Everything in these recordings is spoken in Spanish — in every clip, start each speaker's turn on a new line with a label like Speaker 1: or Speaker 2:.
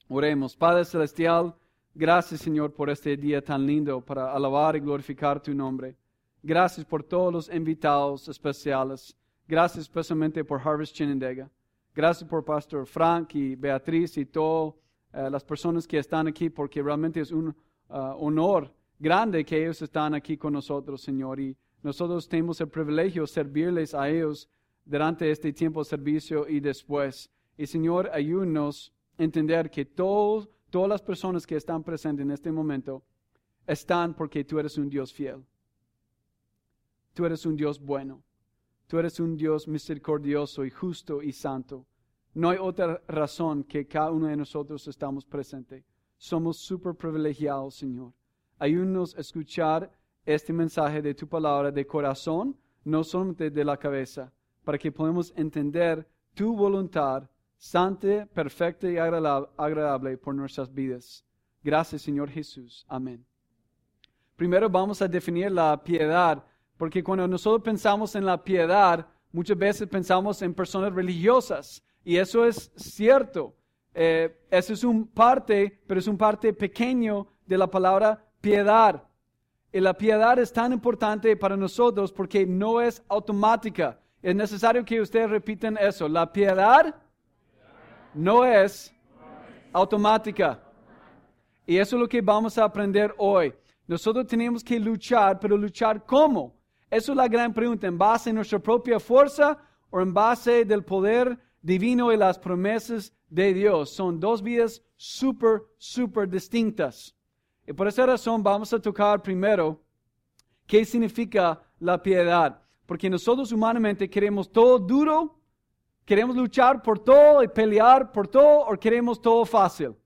Speaker 1: Oremos. Padre Celestial, gracias Señor por este día tan lindo para alabar y glorificar tu nombre. Gracias por todos los invitados especiales. Gracias especialmente por Harvest Chinandega. Gracias por Pastor Frank y Beatriz y todas las personas que están aquí, porque realmente es un honor grande que ellos están aquí con nosotros, Señor. Y nosotros tenemos el privilegio de servirles a ellos durante este tiempo de servicio y después. Y Señor, ayúdanos a entender que todas las personas que están presentes en este momento están porque tú eres un Dios fiel. Tú eres un Dios bueno. Tú eres un Dios misericordioso y justo y santo. No hay otra razón que cada uno de nosotros estamos presentes. Somos súper privilegiados, Señor. Ayúdanos a escuchar este mensaje de tu palabra de corazón, no solamente de la cabeza, para que podamos entender tu voluntad santa, perfecta y agradable por nuestras vidas. Gracias, Señor Jesús. Amén. Primero vamos a definir la piedad, porque cuando nosotros pensamos en la piedad, muchas veces pensamos en personas religiosas, y eso es cierto. Eso es un parte, pero es un parte pequeño de la palabra piedad. Y la piedad es tan importante para nosotros porque no es automática. Es necesario que ustedes repitan eso. La piedad no es automática. Y eso es lo que vamos a aprender hoy. Nosotros tenemos que luchar, pero luchar ¿cómo? Esa es la gran pregunta. ¿En base a nuestra propia fuerza o en base del poder divino y las promesas de Dios? Son dos vidas súper distintas. Y por esa razón vamos a tocar primero qué significa la piedad. Porque nosotros humanamente queremos todo duro, queremos luchar por todo y pelear por todo, o queremos todo fácil.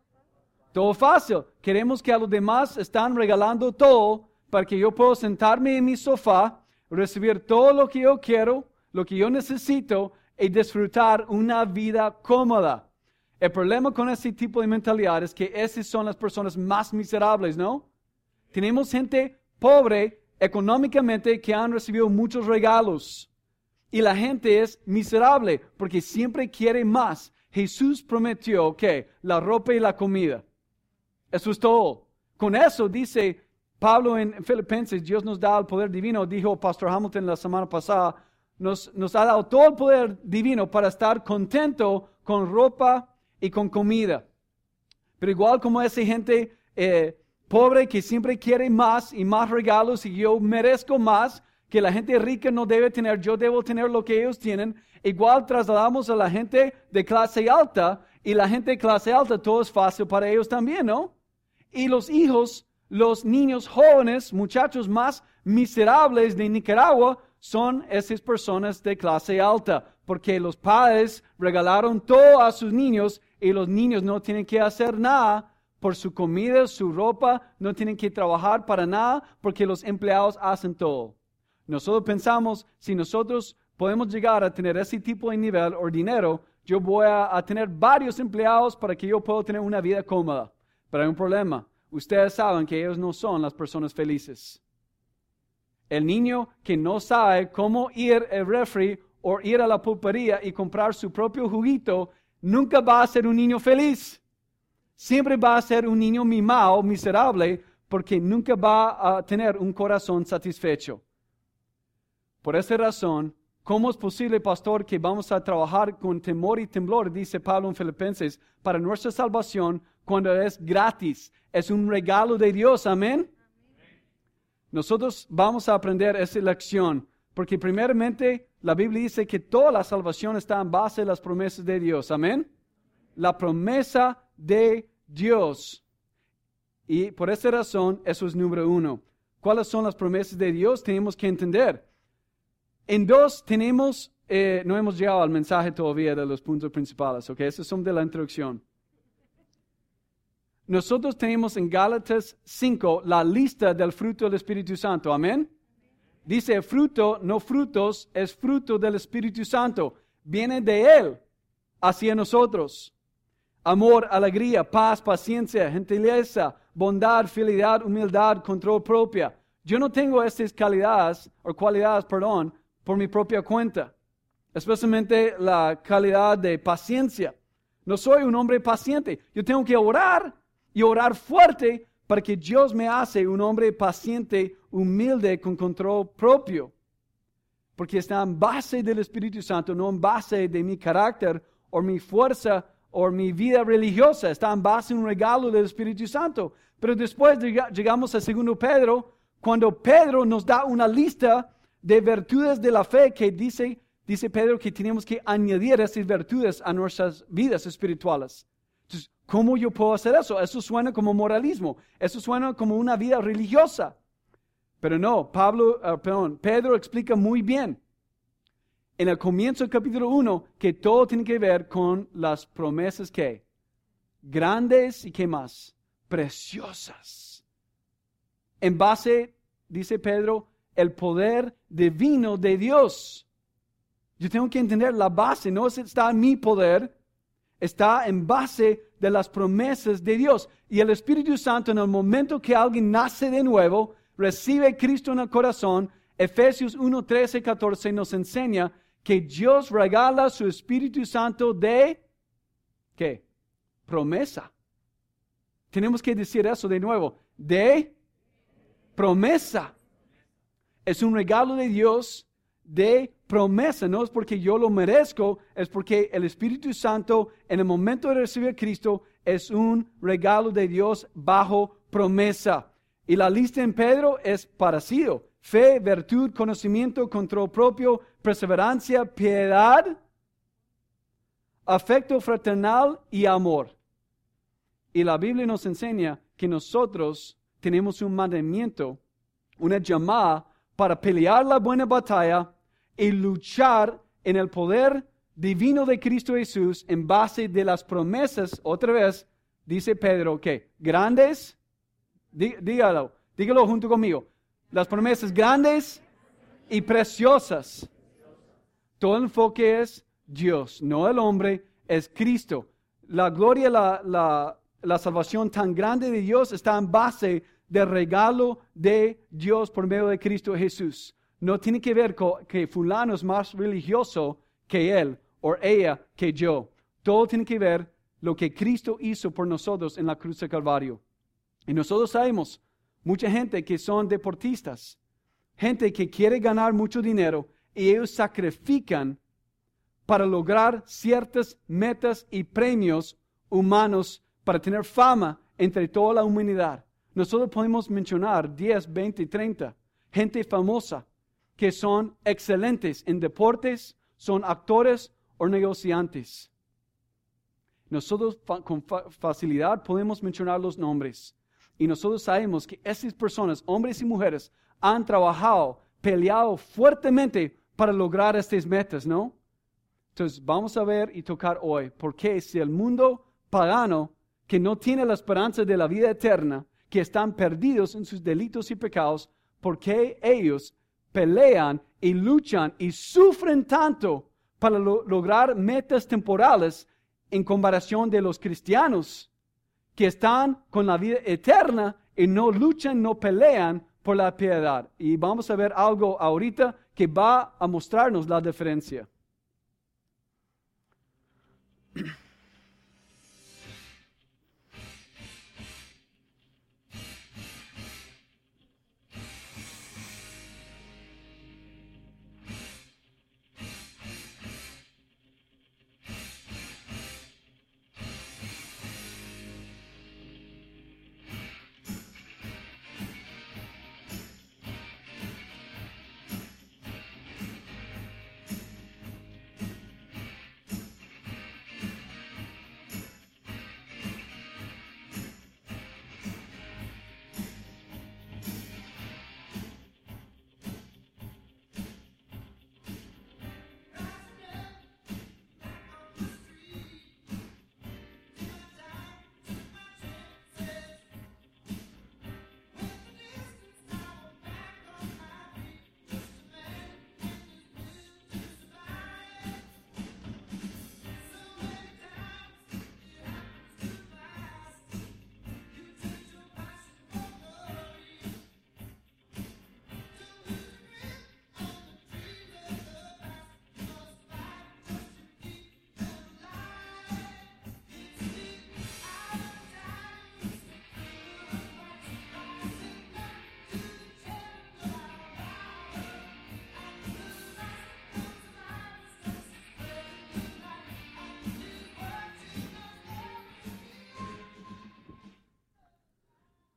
Speaker 1: Todo fácil. Queremos que a los demás están regalando todo para que yo pueda sentarme en mi sofá, recibir todo lo que yo quiero, lo que yo necesito y disfrutar una vida cómoda. El problema con ese tipo de mentalidad es que esas son las personas más miserables, ¿no? Tenemos gente pobre económicamente que han recibido muchos regalos. Y la gente es miserable porque siempre quiere más. Jesús prometió que la ropa y la comida. Eso es todo. Con eso dice Pablo en Filipenses, Dios nos da el poder divino, dijo Pastor Hamilton la semana pasada, nos ha dado todo el poder divino para estar contento con ropa y con comida. Pero igual como esa gente pobre que siempre quiere más y más regalos y yo merezco más, que la gente rica no debe tener, yo debo tener lo que ellos tienen, igual trasladamos a la gente de clase alta y la gente de clase alta todo es fácil para ellos también, ¿no? Y los hijos, los niños jóvenes, muchachos más miserables de Nicaragua son esas personas de clase alta, porque los padres regalaron todo a sus niños y los niños no tienen que hacer nada por su comida, su ropa, no tienen que trabajar para nada porque los empleados hacen todo. Nosotros pensamos, si nosotros podemos llegar a tener ese tipo de nivel o dinero, yo voy a tener varios empleados para que yo pueda tener una vida cómoda. Pero hay un problema. Ustedes saben que ellos no son las personas felices. El niño que no sabe cómo ir al refri o ir a la pulpería y comprar su propio juguito, nunca va a ser un niño feliz. Siempre va a ser un niño mimado, miserable, porque nunca va a tener un corazón satisfecho. Por esa razón, ¿cómo es posible, pastor, que vamos a trabajar con temor y temblor, dice Pablo en Filipenses, para nuestra salvación cuando es gratis? Es un regalo de Dios, amén. Nosotros vamos a aprender esa lección, porque primeramente la Biblia dice que toda la salvación está en base a las promesas de Dios, amén. La promesa de Dios. Y por esa razón, eso es número uno. ¿Cuáles son las promesas de Dios? Tenemos que entender. En dos, tenemos, no hemos llegado al mensaje todavía de los puntos principales, ¿ok? Esos son de la introducción. Nosotros tenemos en Gálatas 5 la lista del fruto del Espíritu Santo. Amén. Dice fruto, no frutos, es fruto del Espíritu Santo. Viene de Él hacia nosotros. Amor, alegría, paz, paciencia, gentileza, bondad, fidelidad, humildad, control propia. Yo no tengo estas cualidades, por mi propia cuenta. Especialmente la calidad de paciencia. No soy un hombre paciente. Yo tengo que orar y orar fuerte para que Dios me hace un hombre paciente, humilde, con control propio. Porque está en base del Espíritu Santo, no en base de mi carácter o mi fuerza o mi vida religiosa. Está en base de un regalo del Espíritu Santo. Pero después llegamos a 2 Pedro, cuando Pedro nos da una lista de virtudes de la fe que dice Pedro que tenemos que añadir esas virtudes a nuestras vidas espirituales. Entonces, ¿cómo yo puedo hacer eso? Eso suena como moralismo. Eso suena como una vida religiosa. Pero no, Pedro explica muy bien en el comienzo del capítulo 1 que todo tiene que ver con las promesas que grandes y ¿qué más? Preciosas. En base, dice Pedro, el poder divino de Dios. Yo tengo que entender la base, no está en mi poder, está en base de las promesas de Dios. Y el Espíritu Santo, en el momento que alguien nace de nuevo, recibe a Cristo en el corazón, Efesios 1, 13, 14 nos enseña que Dios regala su Espíritu Santo de, ¿qué? Promesa. Tenemos que decir eso de nuevo, de promesa. Es un regalo de Dios de promesa, no es porque yo lo merezco, es porque el Espíritu Santo en el momento de recibir a Cristo es un regalo de Dios bajo promesa. Y la lista en Pedro es parecido: fe, virtud, conocimiento, control propio, perseverancia, piedad, afecto fraternal y amor. Y la Biblia nos enseña que nosotros tenemos un mandamiento, una llamada para pelear la buena batalla y luchar en el poder divino de Cristo Jesús en base de las promesas. Otra vez, dice Pedro, que grandes, dígalo junto conmigo, las promesas grandes y preciosas. Todo el enfoque es Dios, no el hombre, es Cristo. La gloria, la salvación tan grande de Dios está en base del regalo de Dios por medio de Cristo Jesús. No tiene que ver con que fulano es más religioso que él o ella que yo. Todo tiene que ver lo que Cristo hizo por nosotros en la cruz del Calvario. Y nosotros sabemos, mucha gente que son deportistas, gente que quiere ganar mucho dinero y ellos sacrifican para lograr ciertas metas y premios humanos para tener fama entre toda la humanidad. Nosotros podemos mencionar 10, 20, 30 gente famosa que son excelentes en deportes, son actores o negociantes. Nosotros con facilidad podemos mencionar los nombres. Y nosotros sabemos que esas personas, hombres y mujeres, han trabajado, peleado fuertemente para lograr estas metas, ¿no? Entonces vamos a ver y tocar hoy por qué si el mundo pagano que no tiene la esperanza de la vida eterna, que están perdidos en sus delitos y pecados, por qué ellos pelean y luchan y sufren tanto para lograr metas temporales en comparación de los cristianos que están con la vida eterna y no luchan, no pelean por la piedad. Y vamos a ver algo ahorita que va a mostrarnos la diferencia.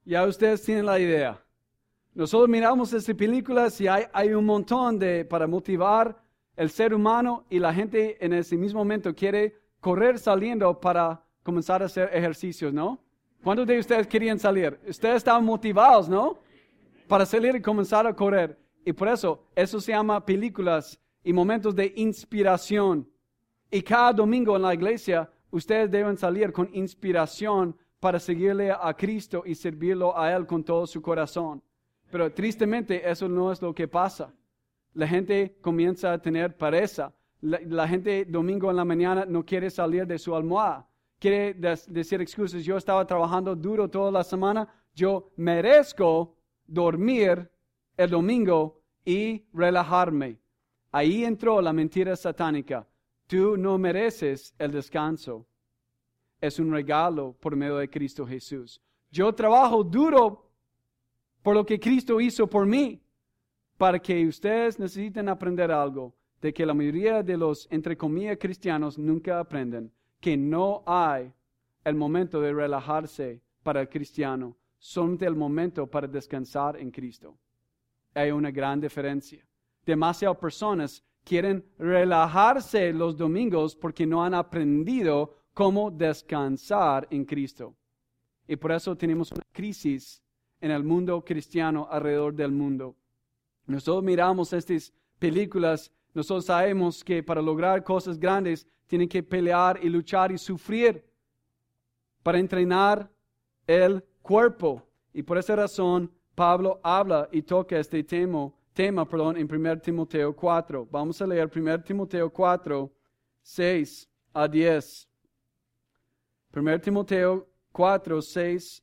Speaker 1: Ya ustedes tienen la idea. Nosotros miramos estas películas y hay un montón para motivar el ser humano y la gente en ese mismo momento quiere correr saliendo para comenzar a hacer ejercicios, ¿no? ¿Cuántos de ustedes querían salir? Ustedes estaban motivados, ¿no? Para salir y comenzar a correr. Y por eso se llama películas y momentos de inspiración. Y cada domingo en la iglesia, ustedes deben salir con inspiración para seguirle a Cristo y servirlo a Él con todo su corazón. Pero tristemente eso no es lo que pasa. La gente comienza a tener pereza. La gente domingo en la mañana no quiere salir de su almohada. Quiere decir excusas. Yo estaba trabajando duro toda la semana. Yo merezco dormir el domingo y relajarme. Ahí entró la mentira satánica. Tú no mereces el descanso. Es un regalo por medio de Cristo Jesús. Yo trabajo duro por lo que Cristo hizo por mí, para que ustedes necesiten aprender algo, de que la mayoría de los, entre comillas, cristianos nunca aprenden, que no hay el momento de relajarse para el cristiano, solamente el momento para descansar en Cristo. Hay una gran diferencia. Demasiadas personas quieren relajarse los domingos porque no han aprendido cómo descansar en Cristo. Y por eso tenemos una crisis en el mundo cristiano alrededor del mundo. Nosotros miramos estas películas, nosotros sabemos que para lograr cosas grandes tienen que pelear y luchar y sufrir para entrenar el cuerpo. Y por esa razón Pablo habla y toca este tema en 1 Timoteo 4. Vamos a leer 1 Timoteo 4, 6 a 10. 1 Timoteo 4, 6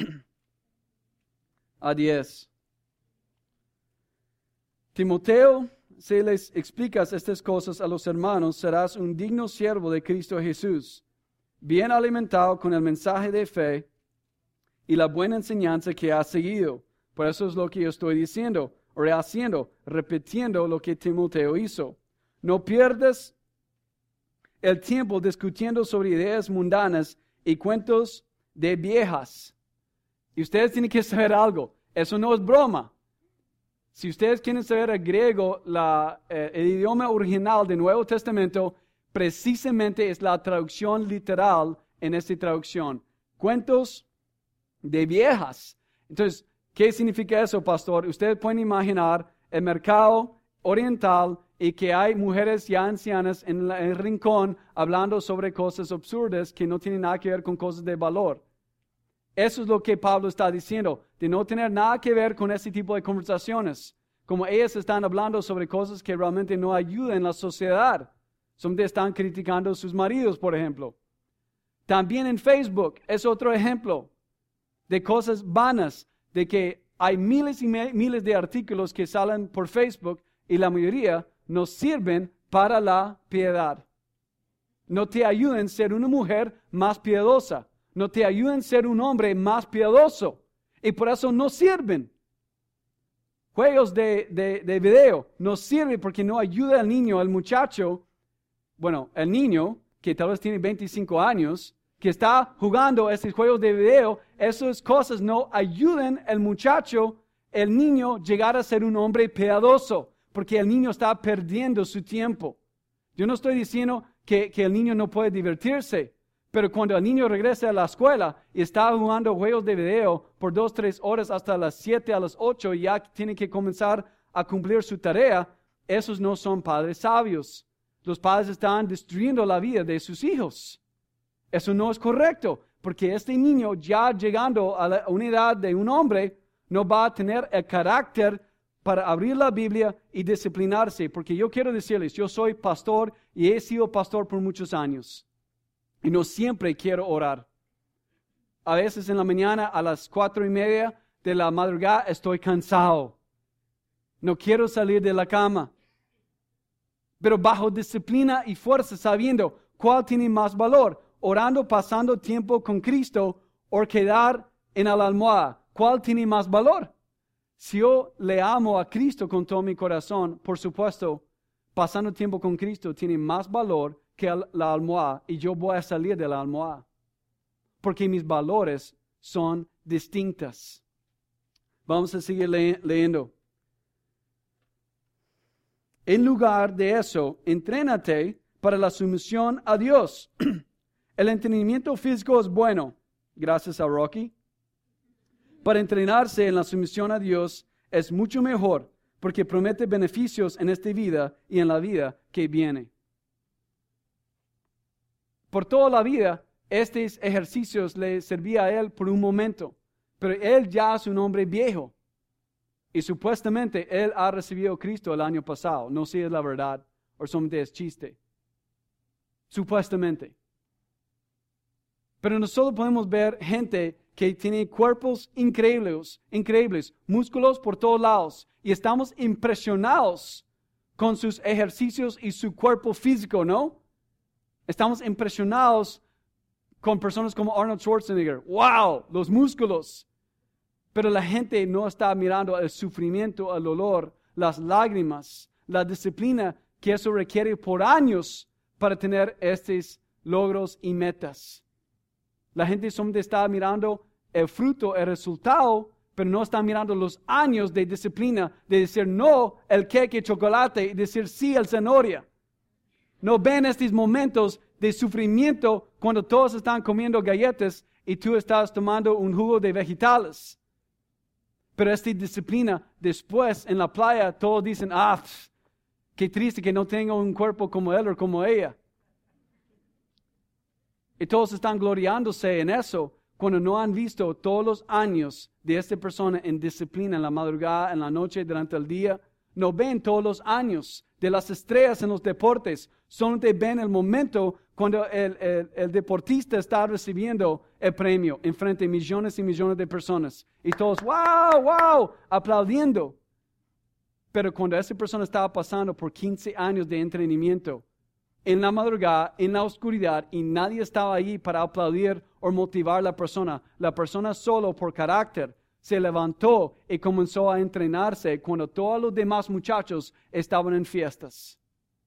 Speaker 1: a 10. Timoteo, si les explicas estas cosas a los hermanos, serás un digno siervo de Cristo Jesús, bien alimentado con el mensaje de fe y la buena enseñanza que has seguido. Por eso es lo que yo estoy diciendo, rehaciendo, repitiendo lo que Timoteo hizo. No pierdas el tiempo discutiendo sobre ideas mundanas y cuentos de viejas. Y ustedes tienen que saber algo, eso no es broma. Si ustedes quieren saber el griego, el idioma original del Nuevo Testamento, precisamente es la traducción literal en esta traducción. Cuentos de viejas. Entonces, ¿qué significa eso, pastor? Ustedes pueden imaginar el mercado oriental y que hay mujeres ya ancianas en el rincón hablando sobre cosas absurdas que no tienen nada que ver con cosas de valor. Eso es lo que Pablo está diciendo, de no tener nada que ver con ese tipo de conversaciones. Como ellas están hablando sobre cosas que realmente no ayudan en la sociedad. Solamente están criticando a sus maridos, por ejemplo. También en Facebook es otro ejemplo de cosas vanas, de que hay miles y miles de artículos que salen por Facebook y la mayoría no sirven para la piedad. No te ayudan a ser una mujer más piadosa. No te ayudan a ser un hombre más piadoso. Y por eso no sirven. Juegos de video no sirven porque no ayuda al niño, al muchacho. Bueno, el niño que tal vez tiene 25 años, que está jugando estos juegos de video, esas cosas no ayudan al muchacho, el niño, llegar a ser un hombre piadoso, porque el niño está perdiendo su tiempo. Yo no estoy diciendo que el niño no puede divertirse, pero cuando el niño regresa a la escuela y está jugando juegos de video por 2-3 horas hasta las 7 a las 8 y ya tiene que comenzar a cumplir su tarea, esos no son padres sabios. Los padres están destruyendo la vida de sus hijos. Eso no es correcto, porque este niño ya llegando a la unidad de un hombre no va a tener el carácter para abrir la Biblia y disciplinarse, porque yo quiero decirles, yo soy pastor y he sido pastor por muchos años. Y no siempre quiero orar. A veces en la mañana a las 4:30 de la madrugada estoy cansado. No quiero salir de la cama. Pero bajo disciplina y fuerza, sabiendo cuál tiene más valor, orando, pasando tiempo con Cristo o quedar en la almohada, ¿cuál tiene más valor? Si yo le amo a Cristo con todo mi corazón, por supuesto, pasando tiempo con Cristo tiene más valor que la almohada, y yo voy a salir de la almohada, porque mis valores son distintas. Vamos a seguir leyendo. En lugar de eso, entrénate para la sumisión a Dios. El entrenamiento físico es bueno, gracias a Rocky. Para entrenarse en la sumisión a Dios es mucho mejor, porque promete beneficios en esta vida y en la vida que viene. Por toda la vida, estos ejercicios le servían a él por un momento, pero él ya es un hombre viejo. Y supuestamente él ha recibido a Cristo el año pasado. No sé si es la verdad o solamente es chiste. Supuestamente. Pero nosotros podemos ver gente que tiene cuerpos increíbles, músculos por todos lados. Y estamos impresionados con sus ejercicios y su cuerpo físico, ¿no? Estamos impresionados con personas como Arnold Schwarzenegger. ¡Wow! Los músculos. Pero la gente no está mirando el sufrimiento, el dolor, las lágrimas, la disciplina que eso requiere por años para tener estos logros y metas. La gente solamente está mirando el fruto, el resultado, pero no está mirando los años de disciplina, de decir no el cake y chocolate y decir sí el zanahoria. No ven estos momentos de sufrimiento cuando todos están comiendo galletas y tú estás tomando un jugo de vegetales. Pero esta disciplina, después en la playa, todos dicen, qué triste que no tengo un cuerpo como él o como ella. Y todos están gloriándose en eso cuando no han visto todos los años de esta persona en disciplina, en la madrugada, en la noche, durante el día. No ven todos los años de las estrellas en los deportes. Solamente ven el momento cuando el deportista está recibiendo el premio en frente de millones y millones de personas. Y todos, wow, aplaudiendo. Pero cuando esa persona estaba pasando por 15 años de entrenamiento, en la madrugada, en la oscuridad, y nadie estaba allí para aplaudir o motivar a la persona solo por carácter, se levantó y comenzó a entrenarse cuando todos los demás muchachos estaban en fiestas.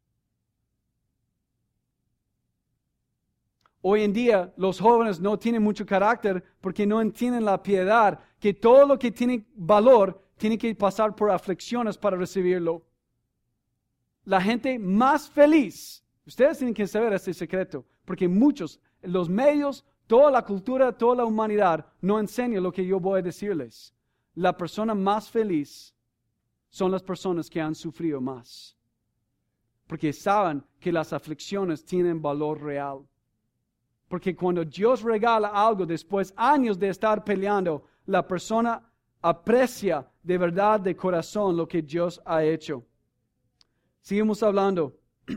Speaker 1: Hoy en día los jóvenes no tienen mucho carácter porque no entienden la piedad, que todo lo que tiene valor tiene que pasar por aflicciones para recibirlo. La gente más feliz, ustedes tienen que saber este secreto, porque muchos, los medios, toda la cultura, toda la humanidad no enseña lo que yo voy a decirles. La persona más feliz son las personas que han sufrido más, porque saben que las aflicciones tienen valor real. Porque cuando Dios regala algo después años de estar peleando, la persona aprecia de verdad de corazón lo que Dios ha hecho. Seguimos hablando.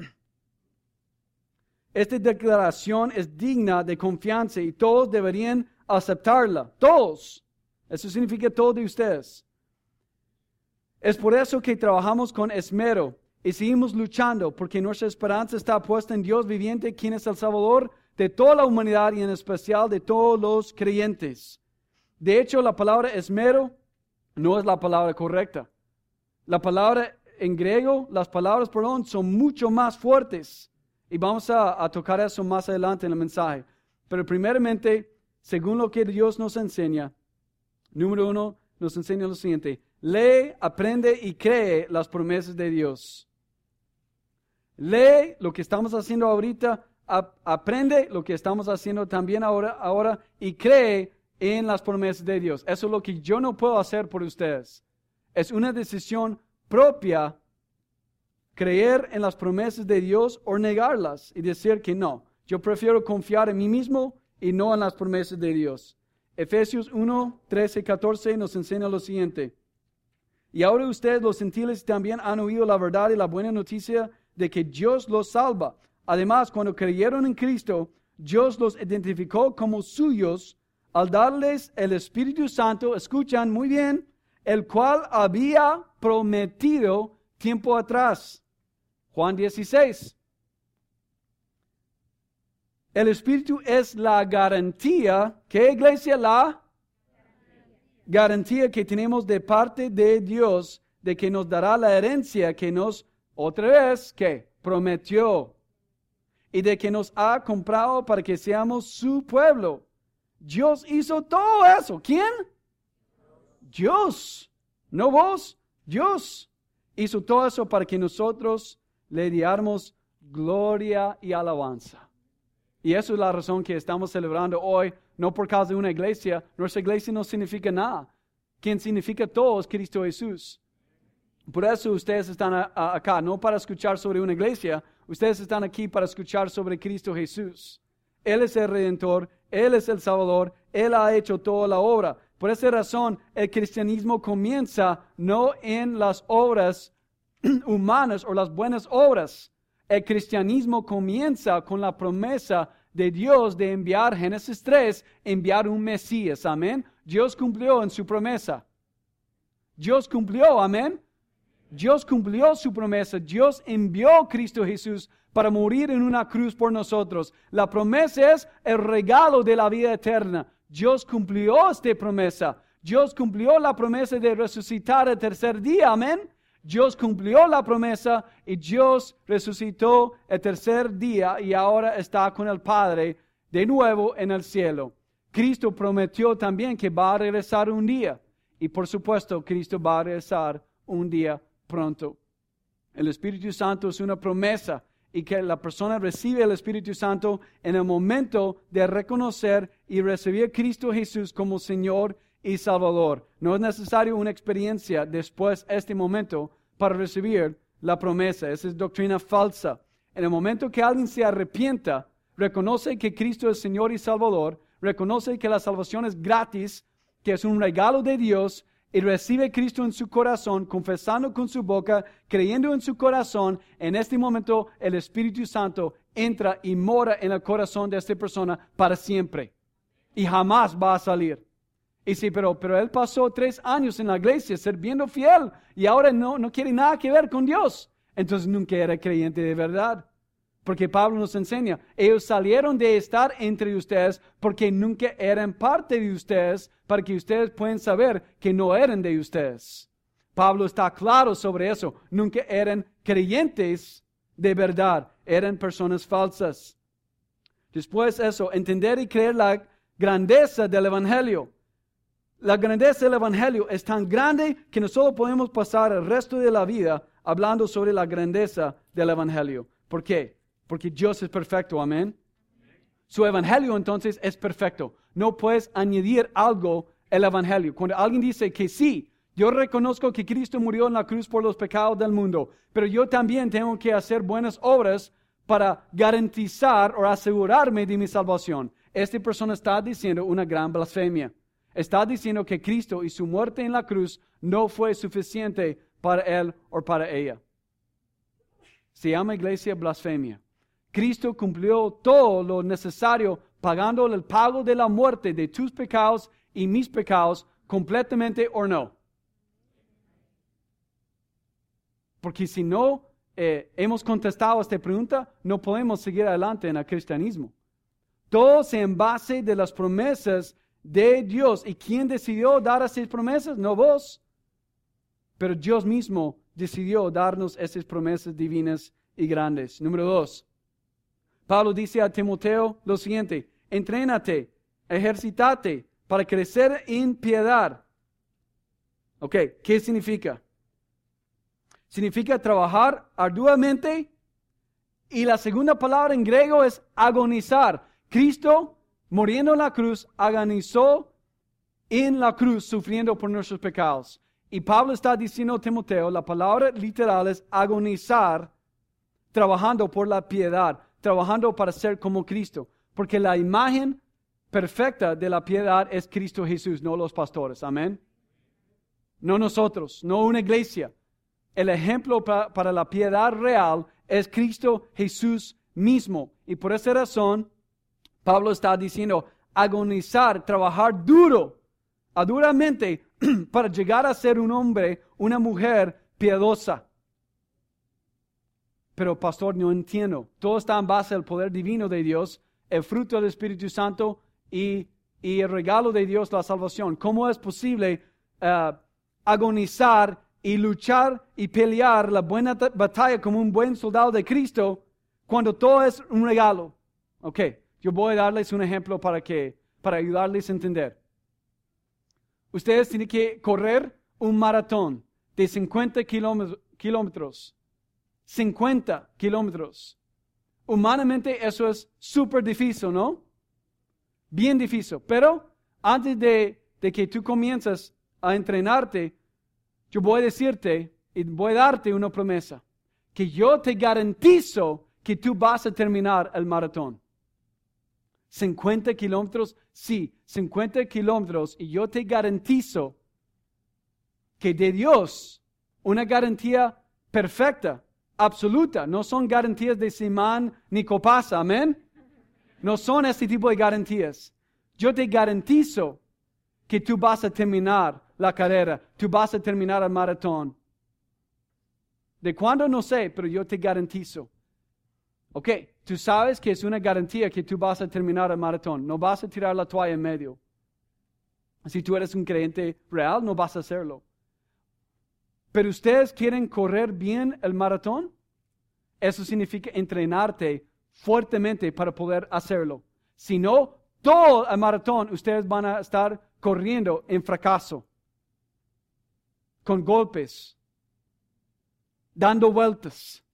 Speaker 1: Esta declaración es digna de confianza y todos deberían aceptarla. Todos. Eso significa todos de ustedes. Es por eso que trabajamos con esmero y seguimos luchando, porque nuestra esperanza está puesta en Dios viviente, quien es el Salvador de toda la humanidad y en especial de todos los creyentes. De hecho, la palabra esmero no es la palabra correcta. La palabra en griego, las palabras, son mucho más fuertes. Y vamos a tocar eso más adelante en el mensaje. Pero primeramente, según lo que Dios nos enseña, número 1, nos enseña lo siguiente: lee, aprende y cree las promesas de Dios. Lee lo que estamos haciendo ahorita, aprende lo que estamos haciendo también ahora y cree en las promesas de Dios. Eso es lo que yo no puedo hacer por ustedes. Es una decisión propia creer en las promesas de Dios o negarlas y decir que no. Yo prefiero confiar en mí mismo y no en las promesas de Dios. Efesios 1, 13, 14 nos enseña lo siguiente: y ahora ustedes los gentiles también han oído la verdad y la buena noticia de que Dios los salva. Además, cuando creyeron en Cristo, Dios los identificó como suyos al darles el Espíritu Santo, escuchan muy bien, el cual había prometido tiempo atrás. Juan 16. El Espíritu es la garantía. ¿Qué, iglesia? La garantía que tenemos de parte de Dios de que nos dará la herencia que nos, otra vez, ¿qué? Prometió. Y de que nos ha comprado para que seamos su pueblo. Dios hizo todo eso. ¿Quién? Dios. No vos, Dios. Hizo todo eso para que nosotros le diéramos gloria y alabanza. Y eso es la razón que estamos celebrando hoy, no por causa de una iglesia. Nuestra iglesia no significa nada. Quien significa todo es Cristo Jesús. Por eso ustedes están acá, no para escuchar sobre una iglesia, ustedes están aquí para escuchar sobre Cristo Jesús. Él es el Redentor, Él es el Salvador, Él ha hecho toda la obra. Por esa razón, el cristianismo comienza no en las obras humanas o las buenas obras. El cristianismo comienza con la promesa de Dios de enviar, Génesis 3, enviar un Mesías, amén. Dios cumplió en su promesa. Dios cumplió, amén. Dios cumplió su promesa. Dios envió a Cristo Jesús para morir en una cruz por nosotros. La promesa es el regalo de la vida eterna. Dios cumplió esta promesa. Dios cumplió la promesa de resucitar el tercer día, amén. Dios cumplió la promesa y Dios resucitó el tercer día y ahora está con el Padre de nuevo en el cielo. Cristo prometió también que va a regresar un día y por supuesto Cristo va a regresar un día pronto. El Espíritu Santo es una promesa y que la persona recibe el Espíritu Santo en el momento de reconocer y recibir a Cristo Jesús como Señor y Salvador. No es necesario una experiencia después de este momento para recibir la promesa. Esa es doctrina falsa. En el momento que alguien se arrepienta, reconoce que Cristo es Señor y Salvador, reconoce que la salvación es gratis, que es un regalo de Dios, y recibe a Cristo en su corazón, confesando con su boca, creyendo en su corazón, en este momento el Espíritu Santo entra y mora en el corazón de esta persona para siempre. Y jamás va a salir. Y sí, pero él pasó 3 años en la iglesia sirviendo fiel y ahora no quiere nada que ver con Dios. Entonces nunca era creyente de verdad. Porque Pablo nos enseña, ellos salieron de estar entre ustedes porque nunca eran parte de ustedes, para que ustedes puedan saber que no eran de ustedes. Pablo está claro sobre eso. Nunca eran creyentes de verdad, eran personas falsas. Después eso, entender y creer la grandeza del Evangelio. La grandeza del Evangelio es tan grande que nosotros podemos pasar el resto de la vida hablando sobre la grandeza del Evangelio. ¿Por qué? Porque Dios es perfecto, amén. Su Evangelio entonces es perfecto. No puedes añadir algo al Evangelio. Cuando alguien dice que sí, yo reconozco que Cristo murió en la cruz por los pecados del mundo, pero yo también tengo que hacer buenas obras para garantizar o asegurarme de mi salvación. Esta persona está diciendo una gran blasfemia. Está diciendo que Cristo y su muerte en la cruz no fue suficiente para él o para ella. Se llama iglesia blasfemia. Cristo cumplió todo lo necesario pagando el pago de la muerte de tus pecados y mis pecados completamente o no. Porque si no hemos contestado esta pregunta, no podemos seguir adelante en el cristianismo. Todo se en base de las promesas de Dios. ¿Y quién decidió dar esas promesas? No vos. Pero Dios mismo decidió darnos esas promesas divinas y grandes. Número 2. Pablo dice a Timoteo lo siguiente: entrénate, ejercítate para crecer en piedad. Ok, ¿qué significa? Significa trabajar arduamente y la segunda palabra en griego es agonizar. Cristo, muriendo en la cruz, agonizó en la cruz sufriendo por nuestros pecados. Y Pablo está diciendo a Timoteo, la palabra literal es agonizar, trabajando por la piedad, trabajando para ser como Cristo. Porque la imagen perfecta de la piedad es Cristo Jesús, no los pastores. Amén. No nosotros, no una iglesia. El ejemplo para la piedad real es Cristo Jesús mismo. Y por esa razón, Pablo está diciendo agonizar, trabajar duramente para llegar a ser un hombre, una mujer piadosa. Pero pastor, no entiendo. Todo está en base al poder divino de Dios, el fruto del Espíritu Santo y el regalo de Dios, la salvación. ¿Cómo es posible agonizar y luchar y pelear la buena batalla como un buen soldado de Cristo cuando todo es un regalo? Ok, yo voy a darles un ejemplo para que para ayudarles a entender. Ustedes tienen que correr un maratón de 50 kilómetros. 50 kilómetros. Humanamente eso es súper difícil, ¿no? Bien difícil. Pero antes de que tú comiences a entrenarte, yo voy a decirte y voy a darte una promesa. Que yo te garantizo que tú vas a terminar el maratón. 50 kilómetros, sí, 50 kilómetros. Y yo te garantizo que de Dios, una garantía perfecta, absoluta, no son garantías de Simán ni Copasa, amén. No son ese tipo de garantías. Yo te garantizo que tú vas a terminar la carrera, tú vas a terminar el maratón. ¿De cuándo? No sé, pero yo te garantizo. Ok, tú sabes que es una garantía que tú vas a terminar el maratón. No vas a tirar la toalla en medio. Si tú eres un creyente real, no vas a hacerlo. Pero ustedes quieren correr bien el maratón. Eso significa entrenarte fuertemente para poder hacerlo. Si no, todo el maratón ustedes van a estar corriendo en fracaso. Con golpes. Dando vueltas.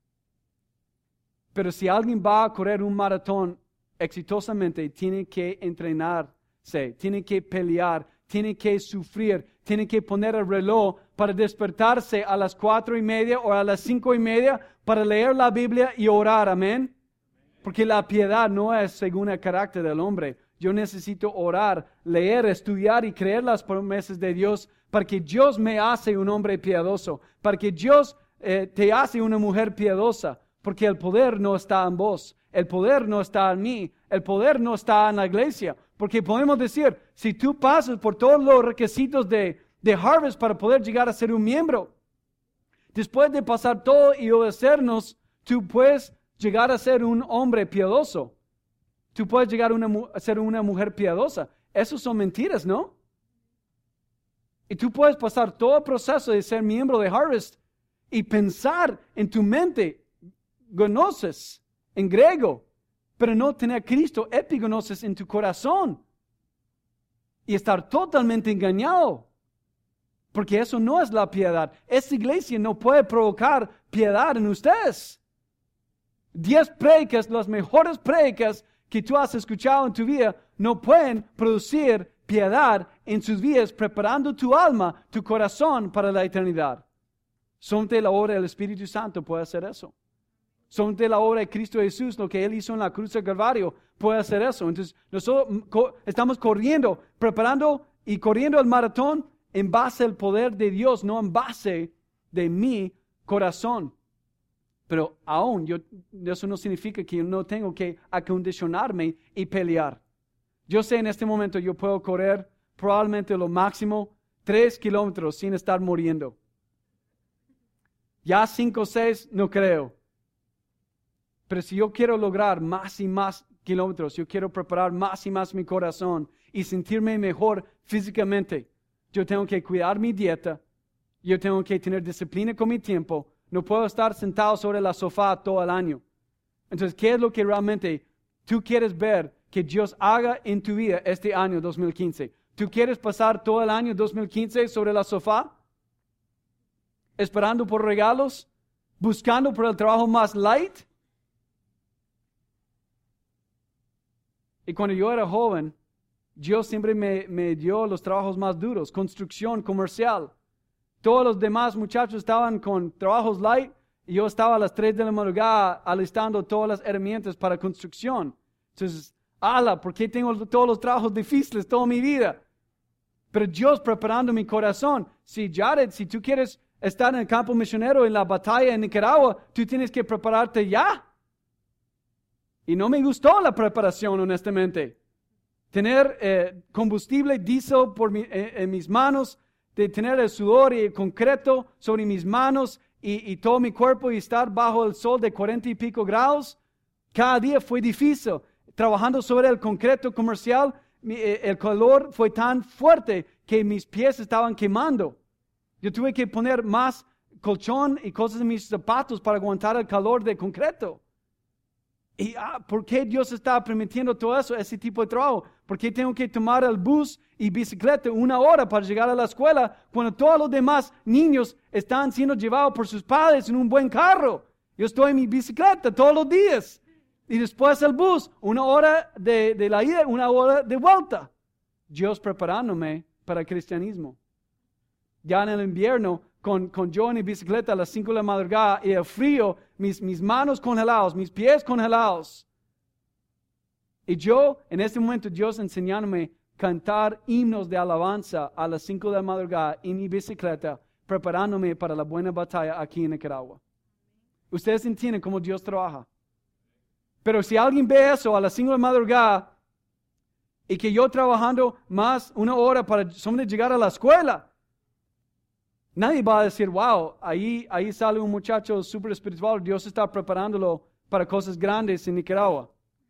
Speaker 1: Pero si alguien va a correr un maratón exitosamente, tiene que entrenarse, tiene que pelear, tiene que sufrir, tiene que poner el reloj para despertarse a las 4:30 o a las 5:30 para leer la Biblia y orar, amén. Porque la piedad no es según el carácter del hombre. Yo necesito orar, leer, estudiar y creer las promesas de Dios para que Dios me hace un hombre piadoso, para que Dios te hace una mujer piadosa. Porque el poder no está en vos, el poder no está en mí, el poder no está en la iglesia. Porque podemos decir, si tú pasas por todos los requisitos de Harvest para poder llegar a ser un miembro, después de pasar todo y obedecernos, tú puedes llegar a ser un hombre piadoso. Tú puedes llegar a ser una mujer piadosa. Eso son mentiras, ¿no? Y tú puedes pasar todo el proceso de ser miembro de Harvest y pensar en tu mente, gnosis en griego, pero no tener a Cristo, epignosis, en tu corazón y estar totalmente engañado, porque eso no es la piedad. Esta iglesia no puede provocar piedad en ustedes. 10 prédicas, las mejores prédicas que tú has escuchado en tu vida, no pueden producir piedad en sus vidas, preparando tu alma, tu corazón para la eternidad. Solamente la obra del Espíritu Santo puede hacer eso. Solamente la obra de Cristo Jesús, lo que Él hizo en la cruz del Calvario, puede hacer eso. Entonces, nosotros estamos corriendo, preparando y corriendo el maratón en base al poder de Dios, no en base de mi corazón. Pero aún, eso no significa que yo no tengo que acondicionarme y pelear. Yo sé en este momento yo puedo correr probablemente lo máximo 3 kilómetros sin estar muriendo. Ya 5 o 6 no creo. Pero si yo quiero lograr más y más kilómetros, yo quiero preparar más y más mi corazón y sentirme mejor físicamente, yo tengo que cuidar mi dieta, yo tengo que tener disciplina con mi tiempo, no puedo estar sentado sobre la sofá todo el año. Entonces, ¿qué es lo que realmente tú quieres ver que Dios haga en tu vida este año 2015? ¿Tú quieres pasar todo el año 2015 sobre la sofá? ¿Esperando por regalos? ¿Buscando por el trabajo más light? Y cuando yo era joven, Dios siempre me dio los trabajos más duros, construcción comercial. Todos los demás muchachos estaban con trabajos light y yo estaba a las 3 de la madrugada alistando todas las herramientas para construcción. Entonces, ¿por qué tengo todos los trabajos difíciles toda mi vida? Pero Dios preparando mi corazón. Si Jared, si tú quieres estar en el campo misionero en la batalla en Nicaragua, tú tienes que prepararte ya. Y no me gustó la preparación, honestamente. Tener combustible diésel en mis manos, de tener el sudor y el concreto sobre mis manos y todo mi cuerpo y estar bajo el sol de 40 y pico grados. Cada día fue difícil. Trabajando sobre el concreto comercial, el calor fue tan fuerte que mis pies estaban quemando. Yo tuve que poner más colchón y cosas en mis zapatos para aguantar el calor de concreto. ¿Y por qué Dios está permitiendo todo eso, ese tipo de trabajo? ¿Por qué tengo que tomar el bus y bicicleta 1 hora para llegar a la escuela cuando todos los demás niños están siendo llevados por sus padres en un buen carro? Yo estoy en mi bicicleta todos los días. Y después el bus, 1 hora de la ida, 1 hora de vuelta. Dios preparándome para el cristianismo. Ya en el invierno, con yo en mi bicicleta a las 5 de la madrugada y el frío, mis manos congelados, mis pies congelados. Y yo, en este momento, Dios enseñándome cantar himnos de alabanza a las 5 de la madrugada en mi bicicleta, preparándome para la buena batalla aquí en Nicaragua. Ustedes entienden cómo Dios trabaja. Pero si alguien ve eso a las 5 de la madrugada y que yo trabajando más 1 hora para solamente llegar a la escuela, nadie va a decir, wow, ahí sale un muchacho súper espiritual, Dios está preparándolo para cosas grandes en Nicaragua.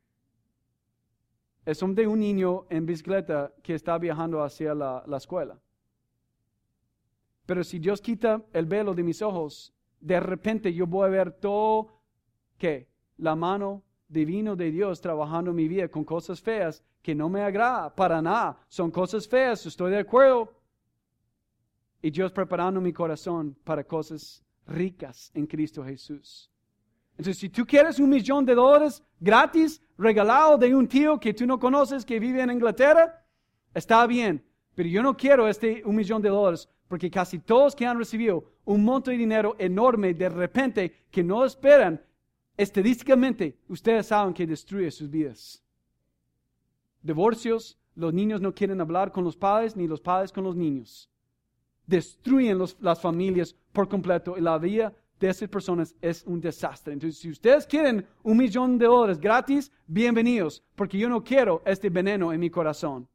Speaker 1: Es de un niño en bicicleta que está viajando hacia la escuela. Pero si Dios quita el velo de mis ojos, de repente yo voy a ver todo, ¿qué? La mano divina de Dios trabajando en mi vida con cosas feas que no me agrada para nada. Son cosas feas, estoy de acuerdo. Y Dios preparando mi corazón para cosas ricas en Cristo Jesús. Entonces, si tú quieres $1 millón gratis, regalado de un tío que tú no conoces, que vive en Inglaterra, está bien. Pero yo no quiero $1 millón, porque casi todos que han recibido un monto de dinero enorme de repente, que no esperan, estadísticamente, ustedes saben que destruye sus vidas. Divorcios, los niños no quieren hablar con los padres, ni los padres con los niños. Destruyen las familias por completo y la vida de esas personas es un desastre. Entonces, si ustedes quieren $1 millón gratis, bienvenidos, porque yo no quiero este veneno en mi corazón.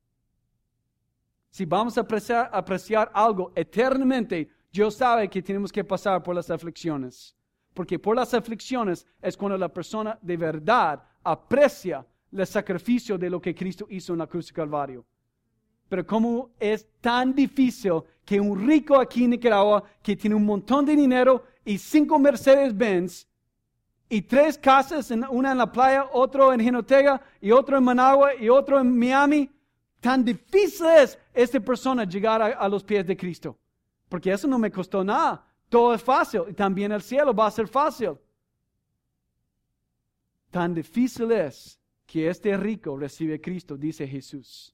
Speaker 1: Si vamos a apreciar algo eternamente, Dios sabe que tenemos que pasar por las aflicciones, porque por las aflicciones es cuando la persona de verdad aprecia el sacrificio de lo que Cristo hizo en la cruz del Calvario. Pero como es tan difícil que un rico aquí en Nicaragua, que tiene un montón de dinero y 5 Mercedes-Benz y 3 casas, una en la playa, otro en Jinotega y otro en Managua y otro en Miami, tan difícil es esta persona llegar a los pies de Cristo. Porque eso no me costó nada. Todo es fácil y también el cielo va a ser fácil. Tan difícil es que este rico recibe a Cristo, dice Jesús.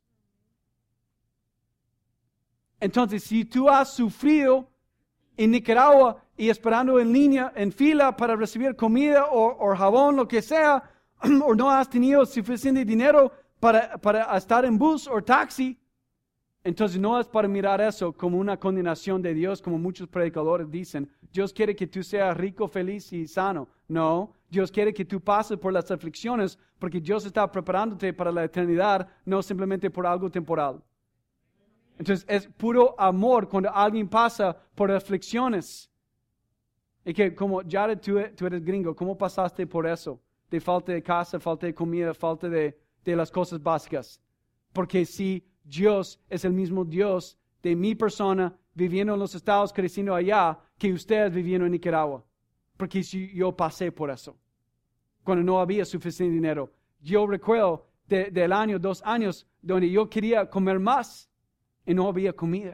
Speaker 1: Entonces, si tú has sufrido en Nicaragua y esperando en línea, en fila para recibir comida o jabón, lo que sea, o no has tenido suficiente dinero para estar en bus o taxi, entonces no es para mirar eso como una condenación de Dios, como muchos predicadores dicen. Dios quiere que tú seas rico, feliz y sano. No, Dios quiere que tú pases por las aflicciones porque Dios está preparándote para la eternidad, no simplemente por algo temporal. Entonces es puro amor cuando alguien pasa por aflicciones. Y que como Jared, tú eres gringo, ¿cómo pasaste por eso? De falta de casa, falta de comida, falta de las cosas básicas. Porque si Dios es el mismo Dios de mi persona viviendo en los Estados, creciendo allá, que ustedes viviendo en Nicaragua. Porque si yo pasé por eso. Cuando no había suficiente dinero. Yo recuerdo del año, 2 años, donde yo quería comer más. Y no había comida.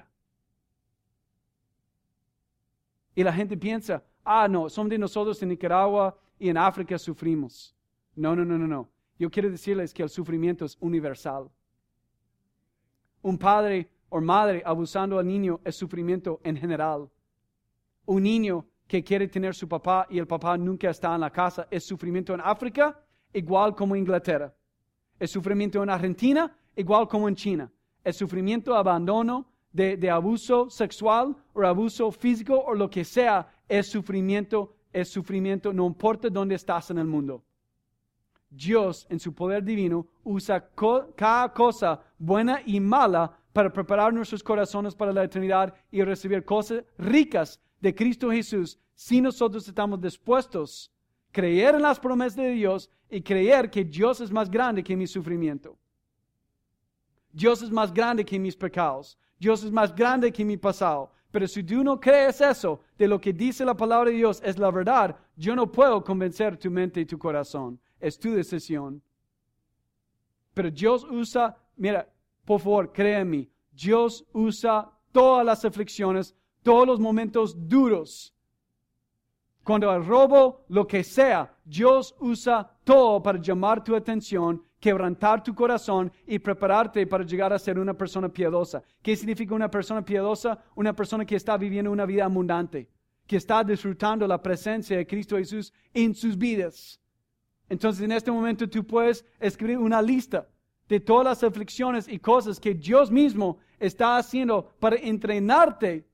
Speaker 1: Y la gente piensa, no, son de nosotros en Nicaragua y en África sufrimos. No. Yo quiero decirles que el sufrimiento es universal. Un padre o madre abusando al niño es sufrimiento en general. Un niño que quiere tener su papá y el papá nunca está en la casa es sufrimiento en África, igual como en Inglaterra. Es sufrimiento en Argentina, igual como en China. El sufrimiento, abandono, de abuso sexual o abuso físico o lo que sea, es sufrimiento, no importa dónde estás en el mundo. Dios, en su poder divino, usa cada cosa buena y mala para preparar nuestros corazones para la eternidad y recibir cosas ricas de Cristo Jesús si nosotros estamos dispuestos a creer en las promesas de Dios y creer que Dios es más grande que mi sufrimiento. Dios es más grande que mis pecados. Dios es más grande que mi pasado. Pero si tú no crees eso, de lo que dice la palabra de Dios es la verdad, yo no puedo convencer tu mente y tu corazón. Es tu decisión. Pero Dios usa, mira, por favor, créeme, Dios usa todas las aflicciones, todos los momentos duros. Cuando hay robo, lo que sea, Dios usa todo para llamar tu atención, quebrantar tu corazón y prepararte para llegar a ser una persona piadosa. ¿Qué significa una persona piadosa? Una persona que está viviendo una vida abundante, que está disfrutando la presencia de Cristo Jesús en sus vidas. Entonces, en este momento tú puedes escribir una lista de todas las aflicciones y cosas que Dios mismo está haciendo para entrenarte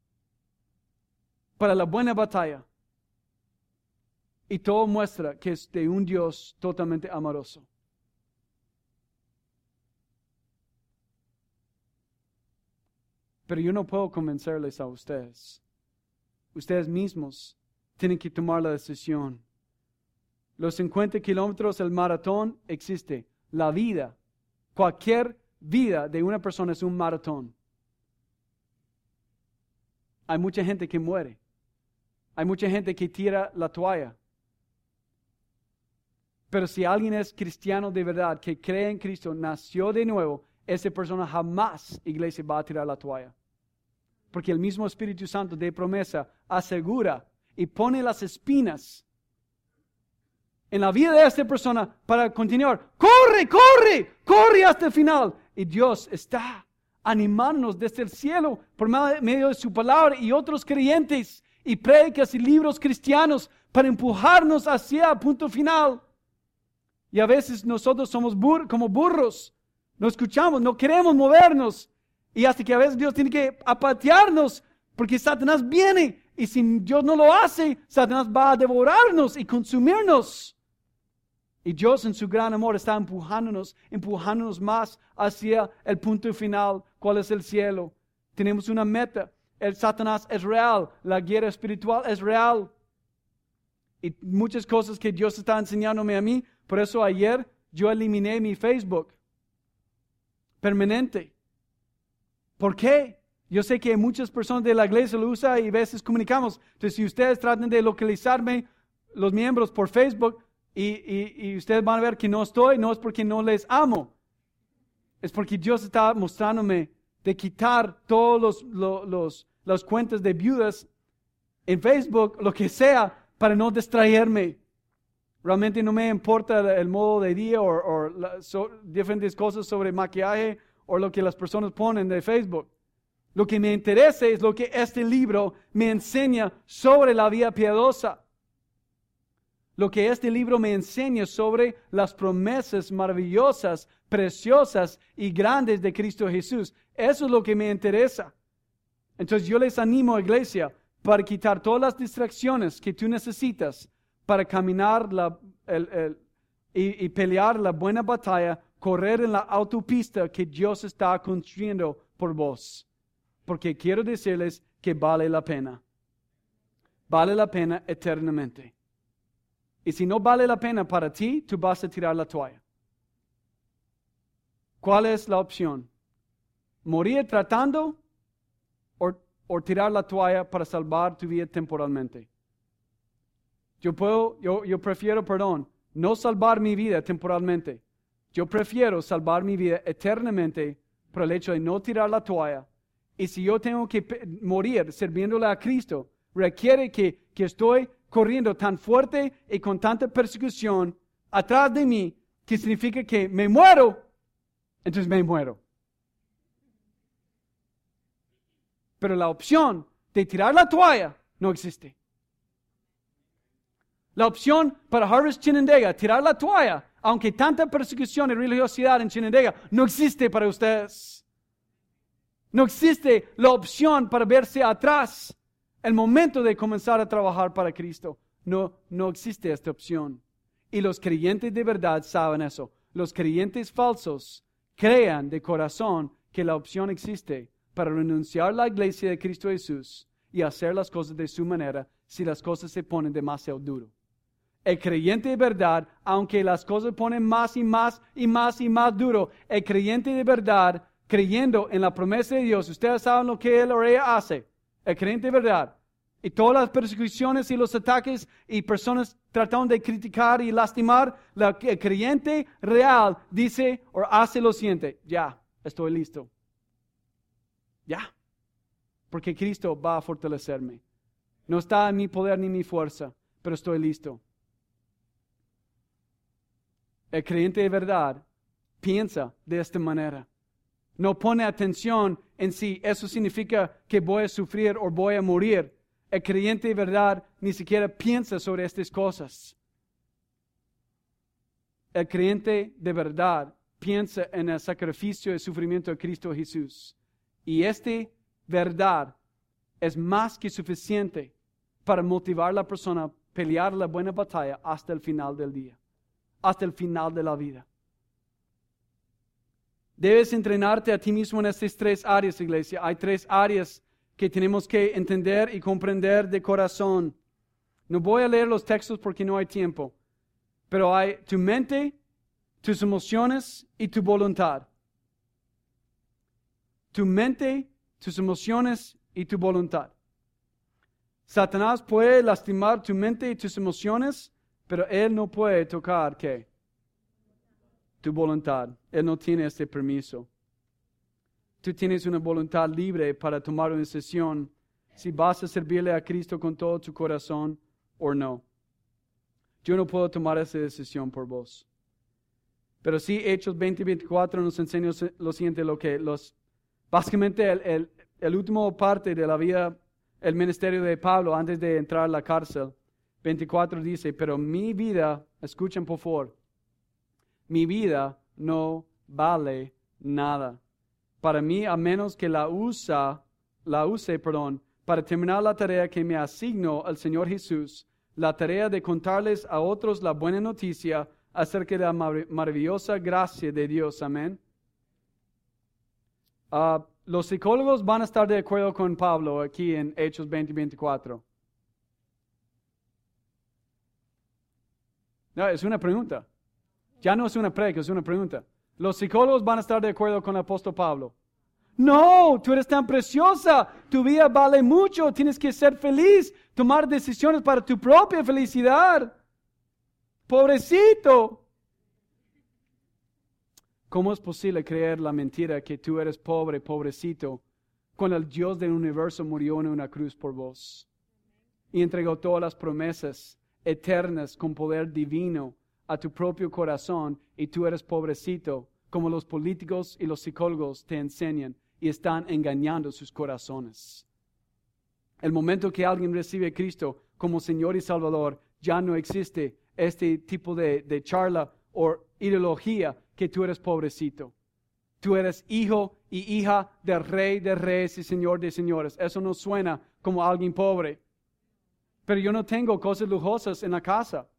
Speaker 1: para la buena batalla. Y todo muestra que es de un Dios totalmente amoroso. Pero yo no puedo convencerles a ustedes. Ustedes mismos tienen que tomar la decisión. Los 50 kilómetros, el maratón existe. La vida, cualquier vida de una persona es un maratón. Hay mucha gente que muere. Hay mucha gente que tira la toalla. Pero si alguien es cristiano de verdad, que cree en Cristo, nació de nuevo, esa persona jamás, iglesia, va a tirar la toalla. Porque el mismo Espíritu Santo de promesa asegura y pone las espinas en la vida de esta persona para continuar. ¡Corre, corre! ¡Corre hasta el final! Y Dios está animándonos desde el cielo por medio de su palabra y otros creyentes y prédicas y libros cristianos para empujarnos hacia el punto final. Y a veces nosotros somos como burros. No escuchamos, no queremos movernos. Y hasta que a veces Dios tiene que apatearnos porque Satanás viene. Y si Dios no lo hace, Satanás va a devorarnos y consumirnos. Y Dios en su gran amor está empujándonos más hacia el punto final. ¿Cuál es el cielo? Tenemos una meta. El Satanás es real. La guerra espiritual es real. Y muchas cosas que Dios está enseñándome a mí. Por eso ayer yo eliminé mi Facebook permanente. ¿Por qué? Yo sé que muchas personas de la iglesia lo usan y a veces comunicamos. Entonces, si ustedes tratan de localizarme, los miembros por Facebook, y ustedes van a ver que no estoy, no es porque no les amo. Es porque Dios está mostrándome de quitar todos las cuentas de viudas en Facebook, lo que sea, para no distraerme. Realmente no me importa el modo de día o diferentes cosas sobre maquillaje o lo que las personas ponen de Facebook. Lo que me interesa es lo que este libro me enseña sobre la vida piadosa. Lo que este libro me enseña sobre las promesas maravillosas, preciosas y grandes de Cristo Jesús. Eso es lo que me interesa. Entonces yo les animo, iglesia, para quitar todas las distracciones que tú necesitas para caminar y pelear la buena batalla, correr en la autopista que Dios está construyendo por vos. Porque quiero decirles que vale la pena. Vale la pena eternamente. Y si no vale la pena para ti, tú vas a tirar la toalla. ¿Cuál es la opción? ¿Morir tratando o tirar la toalla para salvar tu vida temporalmente? Yo prefiero, no salvar mi vida temporalmente. Yo prefiero salvar mi vida eternamente por el hecho de no tirar la toalla. Y si yo tengo que morir sirviéndole a Cristo, requiere que estoy corriendo tan fuerte y con tanta persecución atrás de mí, que significa que me muero, entonces me muero. Pero la opción de tirar la toalla no existe. La opción para Harvest Chinandega, tirar la toalla, aunque tanta persecución y religiosidad en Chinandega, no existe para ustedes. No existe la opción para verse atrás. El momento de comenzar a trabajar para Cristo. No existe esta opción. Y los creyentes de verdad saben eso. Los creyentes falsos crean de corazón que la opción existe para renunciar a la iglesia de Cristo Jesús y hacer las cosas de su manera si las cosas se ponen demasiado duro. El creyente de verdad, aunque las cosas ponen más y más y más y más duro, el creyente de verdad, creyendo en la promesa de Dios, ustedes saben lo que él o ella hace. El creyente de verdad Y todas las persecuciones y los ataques y personas tratando de criticar y lastimar, el creyente real dice o hace lo siguiente: ya, estoy listo. Ya. Porque Cristo va a fortalecerme. No está en mi poder ni mi fuerza, pero estoy listo. El creyente de verdad piensa de esta manera. No pone atención en si eso significa que voy a sufrir o voy a morir. El creyente de verdad ni siquiera piensa sobre estas cosas. El creyente de verdad piensa en el sacrificio y sufrimiento de Cristo Jesús. Y esta verdad es más que suficiente para motivar a la persona a pelear la buena batalla hasta el final del día, hasta el final de la vida. Debes entrenarte a ti mismo en estas 3 áreas, iglesia. Hay 3 áreas que tenemos que entender y comprender de corazón. No voy a leer los textos porque no hay tiempo, pero hay tu mente, tus emociones y tu voluntad. Tu mente, tus emociones y tu voluntad. Satanás puede lastimar tu mente y tus emociones, pero él no puede tocar, ¿qué? Tu voluntad. Él no tiene este permiso. Tú tienes una voluntad libre para tomar una decisión si vas a servirle a Cristo con todo tu corazón o no. Yo no puedo tomar esa decisión por vos. Pero sí, Hechos 20:24 nos enseña lo siguiente, básicamente el último parte de la vida, el ministerio de Pablo antes de entrar a la cárcel. 24 dice: pero mi vida, escuchen por favor, mi vida no vale nada para mí, a menos que la use, para terminar la tarea que me asignó el Señor Jesús, la tarea de contarles a otros la buena noticia acerca de la maravillosa gracia de Dios. Amén. Los psicólogos van a estar de acuerdo con Pablo aquí en Hechos 20:24. No, es una pregunta. Ya no es una predica, es una pregunta. Los psicólogos van a estar de acuerdo con el apóstol Pablo. No, tú eres tan preciosa, tu vida vale mucho, tienes que ser feliz, tomar decisiones para tu propia felicidad. Pobrecito. ¿Cómo es posible creer la mentira que tú eres pobre, pobrecito, cuando el Dios del universo murió en una cruz por vos y entregó todas las promesas eternas con poder divino a tu propio corazón, y tú eres pobrecito, como los políticos y los psicólogos te enseñan y están engañando sus corazones? El momento que alguien recibe a Cristo como Señor y Salvador, ya no existe este tipo de charla o ideología que tú eres pobrecito. Tú eres hijo y hija del Rey de Reyes y Señor de Señores. Eso no suena como alguien pobre. Pero yo no tengo cosas lujosas en la casa.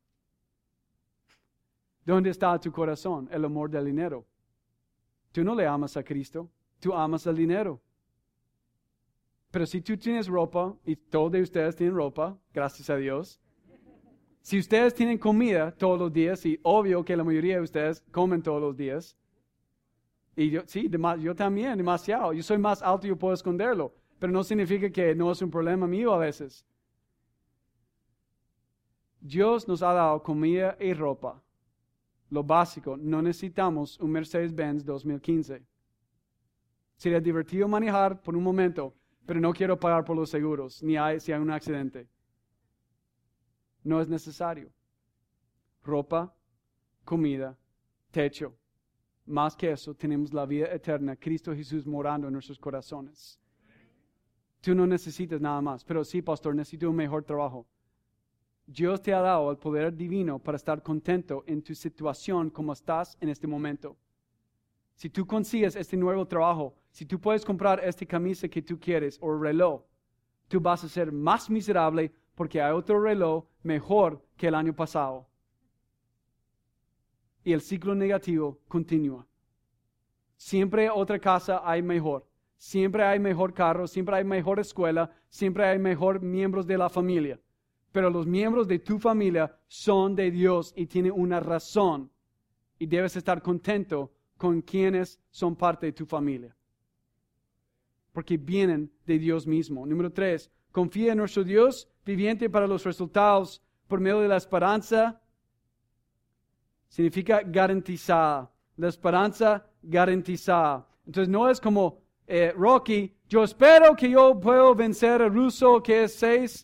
Speaker 1: ¿Dónde está tu corazón? El amor del dinero. Tú no le amas a Cristo, tú amas el dinero. Pero si tú tienes ropa, y todos de ustedes tienen ropa, gracias a Dios. Si ustedes tienen comida todos los días, y obvio que la mayoría de ustedes comen todos los días, y yo también, demasiado. Yo soy más alto y yo puedo esconderlo, pero no significa que no es un problema mío a veces. Dios nos ha dado comida y ropa. Lo básico, no necesitamos un Mercedes-Benz 2015. Sería divertido manejar por un momento, pero no quiero pagar por los seguros, si hay un accidente. No es necesario. Ropa, comida, techo. Más que eso, tenemos la vida eterna, Cristo Jesús morando en nuestros corazones. Tú no necesitas nada más, pero sí, pastor, necesito un mejor trabajo. Dios te ha dado el poder divino para estar contento en tu situación como estás en este momento. Si tú consigues este nuevo trabajo, si tú puedes comprar esta camisa que tú quieres o reloj, tú vas a ser más miserable porque hay otro reloj mejor que el año pasado. Y el ciclo negativo continúa. Siempre otra casa hay mejor. Siempre hay mejor carro, siempre hay mejor escuela, siempre hay mejor miembros de la familia. Pero los miembros de tu familia son de Dios y tienen una razón. Y debes estar contento con quienes son parte de tu familia. Porque vienen de Dios mismo. Número 3, Confía en nuestro Dios viviente para los resultados por medio de la esperanza. Significa garantizada. La esperanza garantizada. Entonces no es como Rocky, yo espero que yo puedo vencer al ruso que es 6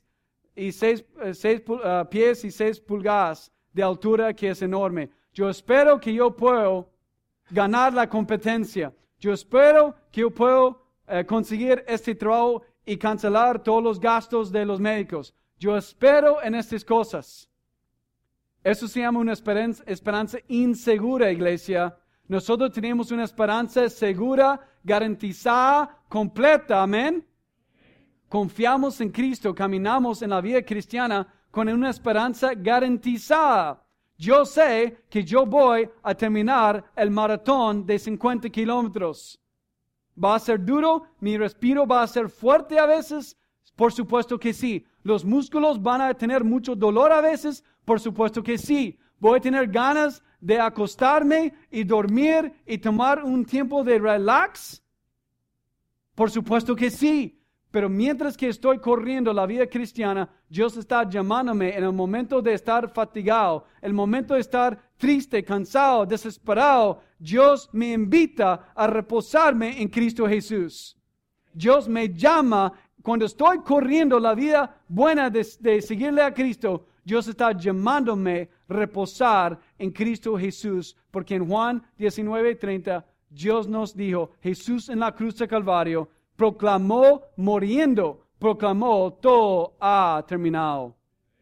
Speaker 1: pies y 6 pulgadas de altura, que es enorme. Yo espero que yo puedo ganar la competencia. Yo espero que yo puedo conseguir este trabajo y cancelar todos los gastos de los médicos. Yo espero en estas cosas. Eso se llama una esperanza insegura, iglesia. Nosotros tenemos una esperanza segura, garantizada, completa. Amén. Confiamos en Cristo, caminamos en la vida cristiana con una esperanza garantizada. Yo sé que yo voy a terminar el maratón de 50 kilómetros. ¿Va a ser duro? ¿Mi respiro va a ser fuerte a veces? Por supuesto que sí. ¿Los músculos van a tener mucho dolor a veces? Por supuesto que sí. ¿Voy a tener ganas de acostarme y dormir y tomar un tiempo de relax? Por supuesto que sí. Pero mientras que estoy corriendo la vida cristiana, Dios está llamándome en el momento de estar fatigado, el momento de estar triste, cansado, desesperado. Dios me invita a reposarme en Cristo Jesús. Dios me llama cuando estoy corriendo la vida buena de seguirle a Cristo. Dios está llamándome a reposar en Cristo Jesús, porque en Juan 19:30 Dios nos dijo, Jesús en la cruz de Calvario proclamó muriendo, proclamó todo ha terminado.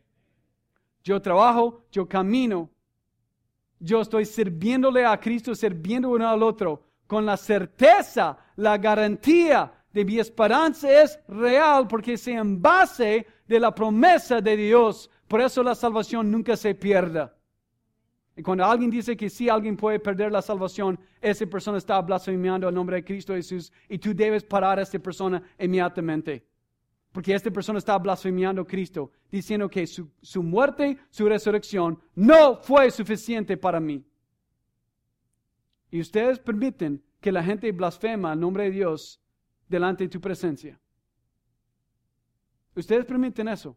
Speaker 1: Yo trabajo, yo camino, yo estoy sirviéndole a Cristo, sirviendo uno al otro, con la certeza, la garantía de mi esperanza es real, porque es en base de la promesa de Dios. Por eso la salvación nunca se pierda. Y cuando alguien dice que sí, alguien puede perder la salvación, esa persona está blasfemando el nombre de Cristo Jesús y tú debes parar a esta persona inmediatamente. Porque esta persona está blasfemando a Cristo, diciendo que su muerte, su resurrección no fue suficiente para mí. Y ustedes permiten que la gente blasfema el nombre de Dios delante de tu presencia. Ustedes permiten eso.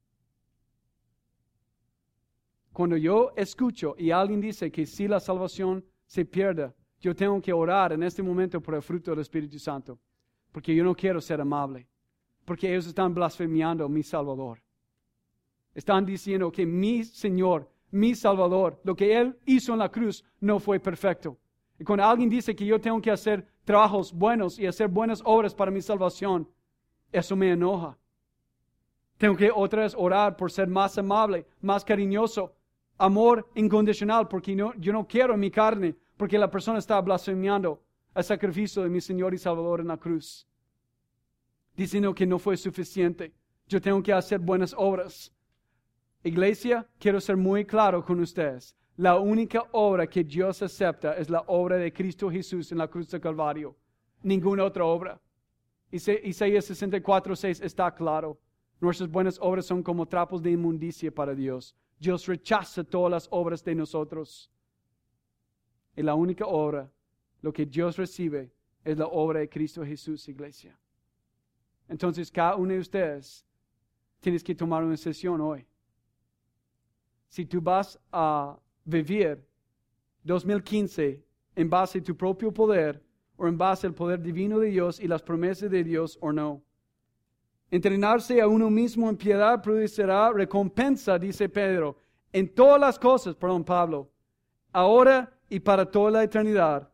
Speaker 1: Cuando yo escucho y alguien dice que si la salvación se pierde, yo tengo que orar en este momento por el fruto del Espíritu Santo. Porque yo no quiero ser amable. Porque ellos están blasfemiando a mi Salvador. Están diciendo que mi Señor, mi Salvador, lo que Él hizo en la cruz no fue perfecto. Y cuando alguien dice que yo tengo que hacer trabajos buenos y hacer buenas obras para mi salvación, eso me enoja. Tengo que otra vez orar por ser más amable, más cariñoso. Amor incondicional, porque yo no quiero en mi carne, porque la persona está blasfemiando el sacrificio de mi Señor y Salvador en la cruz. Diciendo que no fue suficiente. Yo tengo que hacer buenas obras. Iglesia, quiero ser muy claro con ustedes. La única obra que Dios acepta es la obra de Cristo Jesús en la cruz de Calvario. Ninguna otra obra. Isaías 64:6 está claro. Nuestras buenas obras son como trapos de inmundicia para Dios. Dios rechaza todas las obras de nosotros. Y la única obra, lo que Dios recibe, es la obra de Cristo Jesús, iglesia. Entonces, cada uno de ustedes tienes que tomar una decisión hoy. Si tú vas a vivir 2015 en base a tu propio poder o en base al poder divino de Dios y las promesas de Dios o no. Entrenarse a uno mismo en piedad producirá recompensa, dice Pedro, en todas las cosas, Pablo, ahora y para toda la eternidad.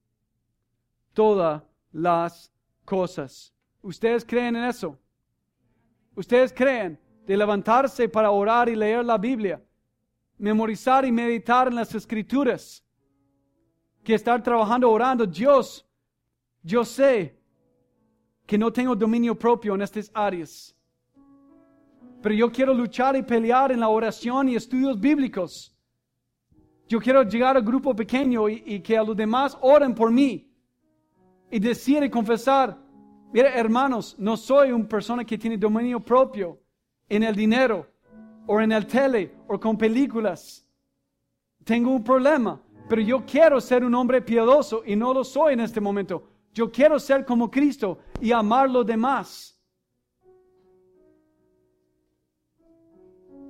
Speaker 1: Todas las cosas. ¿Ustedes creen en eso? ¿Ustedes creen de levantarse para orar y leer la Biblia? Memorizar y meditar en las Escrituras. Que estar trabajando, orando. Dios, yo sé que no tengo dominio propio en estas áreas. Pero yo quiero luchar y pelear en la oración y estudios bíblicos. Yo quiero llegar al grupo pequeño y que a los demás oren por mí. Y decir y confesar, mire hermanos, no soy una persona que tiene dominio propio en el dinero, o en el tele, o con películas. Tengo un problema, pero yo quiero ser un hombre piadoso y no lo soy en este momento. Yo quiero ser como Cristo y amar a los demás.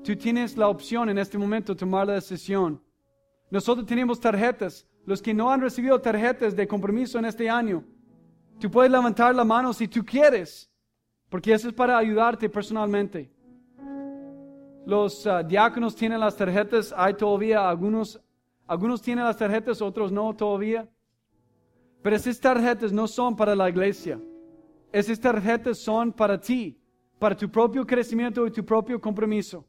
Speaker 1: Tú tienes la opción en este momento de tomar la decisión. Nosotros tenemos tarjetas. Los que no han recibido tarjetas de compromiso en este año, tú puedes levantar la mano si tú quieres, porque eso es para ayudarte personalmente. Los diáconos tienen las tarjetas, hay todavía algunos tienen las tarjetas, otros no todavía. Pero esas tarjetas no son para la iglesia. Esas tarjetas son para ti, para tu propio crecimiento y tu propio compromiso.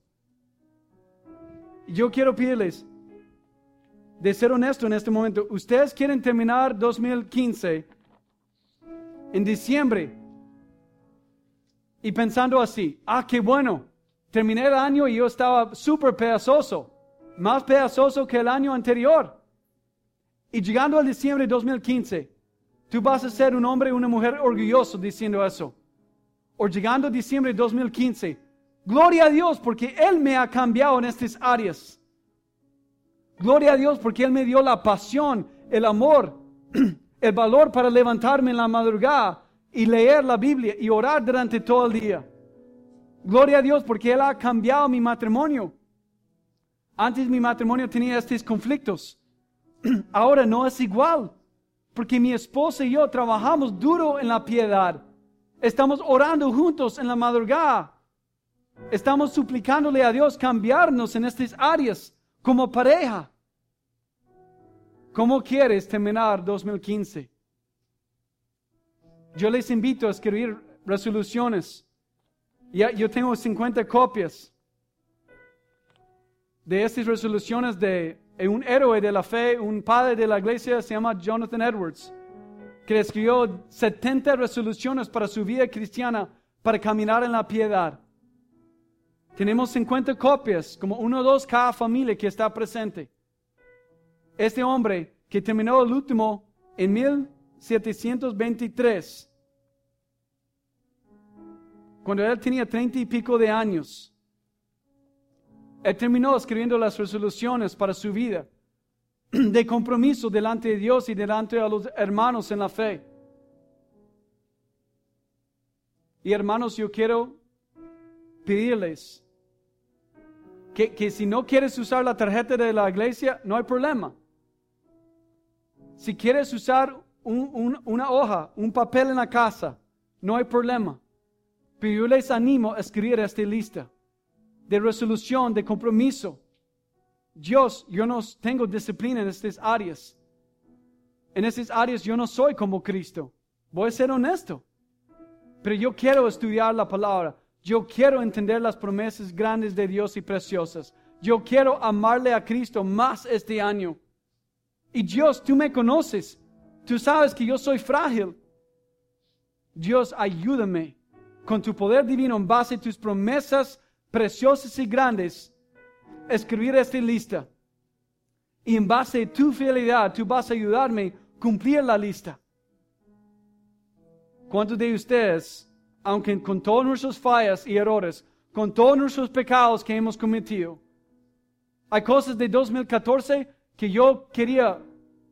Speaker 1: Yo quiero pedirles de ser honesto en este momento. Ustedes quieren terminar 2015 en diciembre y pensando así: qué bueno, terminé el año y yo estaba súper perezoso, más perezoso que el año anterior. Y llegando al diciembre de 2015, tú vas a ser un hombre o una mujer orgulloso diciendo eso. O llegando a diciembre de 2015, gloria a Dios porque Él me ha cambiado en estas áreas. Gloria a Dios porque Él me dio la pasión, el amor, el valor para levantarme en la madrugada y leer la Biblia y orar durante todo el día. Gloria a Dios porque Él ha cambiado mi matrimonio. Antes mi matrimonio tenía estos conflictos. Ahora no es igual, porque mi esposa y yo trabajamos duro en la piedad. Estamos orando juntos en la madrugada. Estamos suplicándole a Dios cambiarnos en estas áreas como pareja. ¿Cómo quieres terminar 2015? Yo les invito a escribir resoluciones. Yo tengo 50 copias de estas resoluciones de un héroe de la fe, un padre de la iglesia, se llama Jonathan Edwards, que escribió 70 resoluciones para su vida cristiana, para caminar en la piedad. Tenemos 50 copias, como 1 o 2 cada familia que está presente. Este hombre que terminó el último en 1723, cuando él tenía 30 y pico de años, él terminó escribiendo las resoluciones para su vida de compromiso delante de Dios y delante de los hermanos en la fe. Y hermanos, yo quiero pedirles que si no quieres usar la tarjeta de la iglesia, no hay problema. Si quieres usar una hoja, un papel en la casa, no hay problema. Pero yo les animo a escribir esta lista de resolución, de compromiso. Dios, yo no tengo disciplina en estas áreas. En estas áreas yo no soy como Cristo. Voy a ser honesto. Pero yo quiero estudiar la palabra. Yo quiero entender las promesas grandes de Dios y preciosas. Yo quiero amarle a Cristo más este año. Y Dios, tú me conoces. Tú sabes que yo soy frágil. Dios, ayúdame con tu poder divino en base a tus promesas preciosas y grandes, escribir esta lista. Y en base a tu fidelidad, tú vas a ayudarme a cumplir la lista. ¿Cuántos de ustedes, aunque con todas nuestras fallas y errores, con todos nuestros pecados que hemos cometido, hay cosas de 2014 que yo quería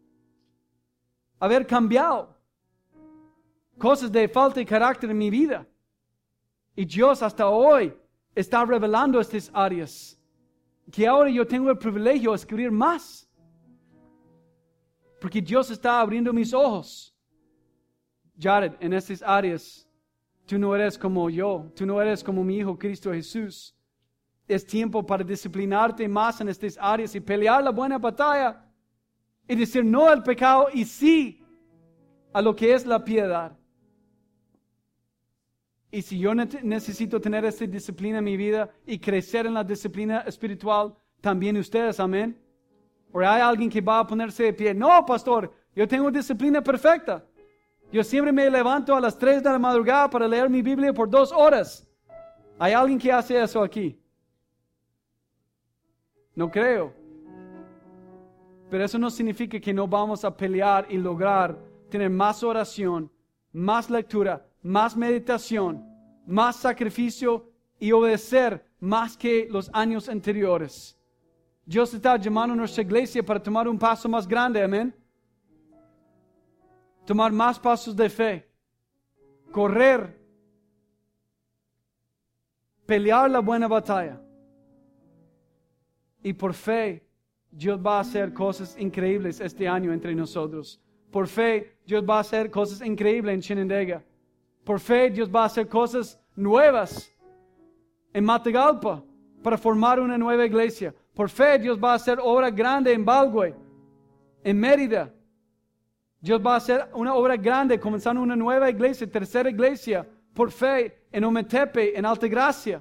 Speaker 1: haber cambiado? Cosas de falta de carácter en mi vida. Y Dios hasta hoy está revelando estas áreas, que ahora yo tengo el privilegio de escribir más, porque Dios está abriendo mis ojos. Jared, en estas áreas, tú no eres como yo, tú no eres como mi Hijo Cristo Jesús. Es tiempo para disciplinarte más en estas áreas y pelear la buena batalla y decir no al pecado y sí a lo que es la piedad. Y si yo necesito tener esta disciplina en mi vida y crecer en la disciplina espiritual, también ustedes, amén. ¿O hay alguien que va a ponerse de pie? No, pastor, yo tengo disciplina perfecta. Yo siempre me levanto a las 3 de la madrugada para leer mi Biblia por 2 horas. ¿Hay alguien que hace eso aquí? No creo. Pero eso no significa que no vamos a pelear y lograr tener más oración, más lectura, más meditación, más sacrificio y obedecer más que los años anteriores. Dios está llamando a nuestra iglesia para tomar un paso más grande, amén. Tomar más pasos de fe, correr, pelear la buena batalla. Y por fe, Dios va a hacer cosas increíbles este año entre nosotros. Por fe, Dios va a hacer cosas increíbles en Chinandega. Por fe, Dios va a hacer cosas nuevas en Matagalpa para formar una nueva iglesia. Por fe, Dios va a hacer obra grande en Balgüe, en Mérida. Dios va a hacer una obra grande, comenzando una nueva iglesia, tercera iglesia, por fe, en Ometepe, en Altagracia.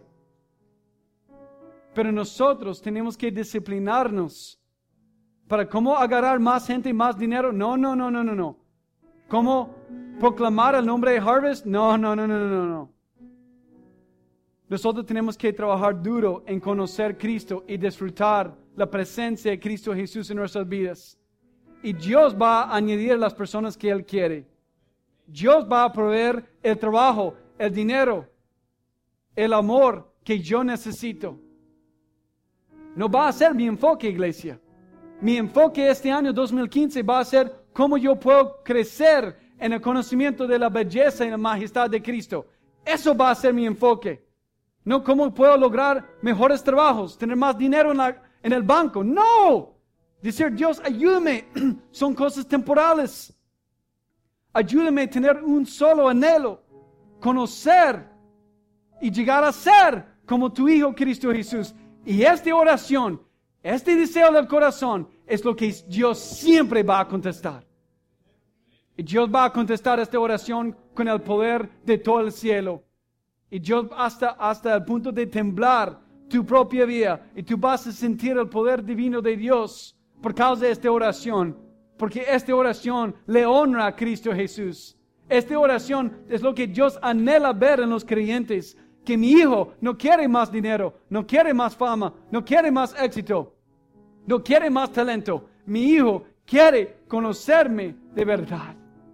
Speaker 1: Pero nosotros tenemos que disciplinarnos para cómo agarrar más gente y más dinero. No. ¿Cómo proclamar el nombre de Harvest? No. Nosotros tenemos que trabajar duro en conocer Cristo y disfrutar la presencia de Cristo Jesús en nuestras vidas. Y Dios va a añadir las personas que Él quiere. Dios va a proveer el trabajo, el dinero, el amor que yo necesito. No va a ser mi enfoque, iglesia. Mi enfoque este año 2015 va a ser cómo yo puedo crecer en el conocimiento de la belleza y la majestad de Cristo. Eso va a ser mi enfoque. No cómo puedo lograr mejores trabajos, tener más dinero en el banco. No. Decir, Dios, ayúdame. Son cosas temporales. Ayúdame a tener un solo anhelo. Conocer y llegar a ser como tu Hijo Cristo Jesús. Y esta oración, este deseo del corazón, es lo que Dios siempre va a contestar. Y Dios va a contestar esta oración con el poder de todo el cielo. Y Dios hasta el punto de temblar tu propia vida. Y tú vas a sentir el poder divino de Dios por causa de esta oración. Porque esta oración le honra a Cristo Jesús. Esta oración es lo que Dios anhela ver en los creyentes. Que mi hijo no quiere más dinero, no quiere más fama, no quiere más éxito, no quiere más talento. Mi hijo quiere conocerme de verdad.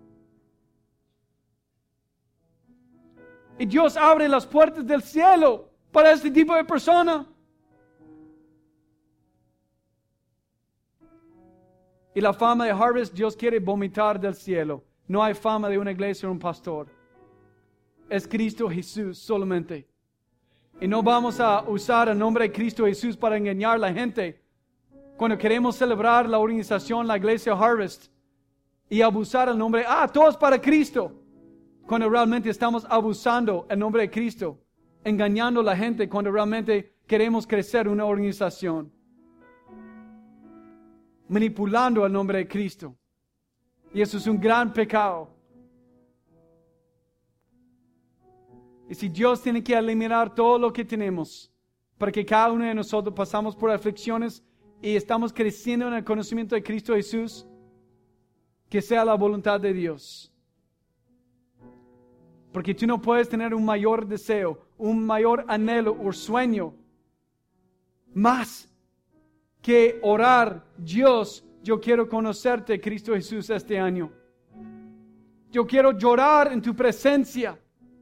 Speaker 1: Y Dios abre las puertas del cielo para este tipo de persona. Y la fama de Harvest, Dios quiere vomitar del cielo. No hay fama de una iglesia o un pastor. Es Cristo Jesús solamente. Y no vamos a usar el nombre de Cristo Jesús para engañar a la gente. Cuando queremos celebrar la organización, la iglesia Harvest, y abusar el nombre, todo es para Cristo. Cuando realmente estamos abusando el nombre de Cristo, engañando a la gente cuando realmente queremos crecer una organización. Manipulando el nombre de Cristo. Y eso es un gran pecado. Y si Dios tiene que eliminar todo lo que tenemos, para que cada uno de nosotros pasamos por aflicciones y estamos creciendo en el conocimiento de Cristo Jesús, que sea la voluntad de Dios. Porque tú no puedes tener un mayor deseo, un mayor anhelo o sueño, más que orar, Dios, yo quiero conocerte, Cristo Jesús, este año. Yo quiero llorar en tu presencia.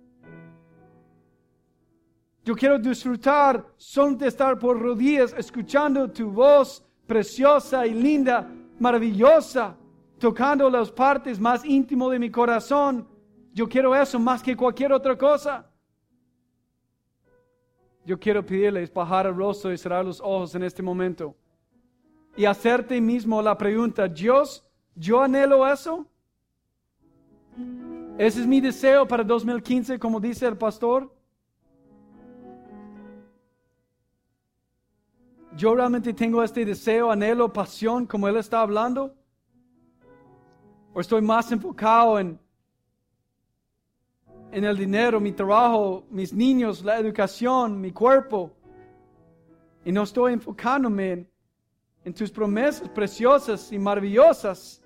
Speaker 1: Yo quiero disfrutar, solo de estar por rodillas, escuchando tu voz preciosa y linda, maravillosa, tocando las partes más íntimas de mi corazón. Yo quiero eso más que cualquier otra cosa. Yo quiero pedirles bajar el rostro y cerrar los ojos en este momento. Y hacerte mismo la pregunta, Dios, ¿yo anhelo eso? ¿Ese es mi deseo para 2015, como dice el pastor? ¿Yo realmente tengo este deseo, anhelo, pasión, como él está hablando? ¿O estoy más enfocado en el dinero, mi trabajo, mis niños, la educación, mi cuerpo? Y no estoy enfocándome en tus promesas preciosas y maravillosas.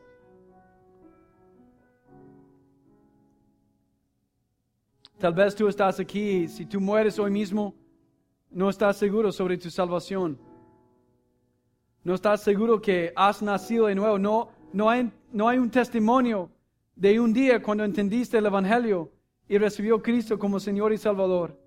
Speaker 1: Tal vez tú estás aquí y si tú mueres hoy mismo, no estás seguro sobre tu salvación. No estás seguro que has nacido de nuevo. No hay un testimonio de un día cuando entendiste el Evangelio y recibió a Cristo como Señor y Salvador.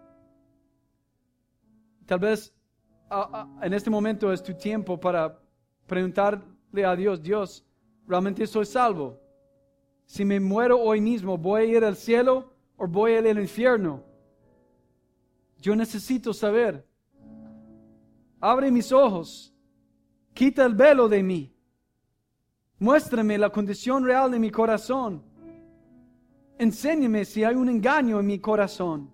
Speaker 1: Tal vez en este momento es tu tiempo para preguntarle a Dios, Dios, ¿realmente soy salvo? Si me muero hoy mismo, ¿voy a ir al cielo o voy a ir al infierno? Yo necesito saber. Abre mis ojos. Quita el velo de mí. Muéstrame la condición real de mi corazón. Enséñame si hay un engaño en mi corazón.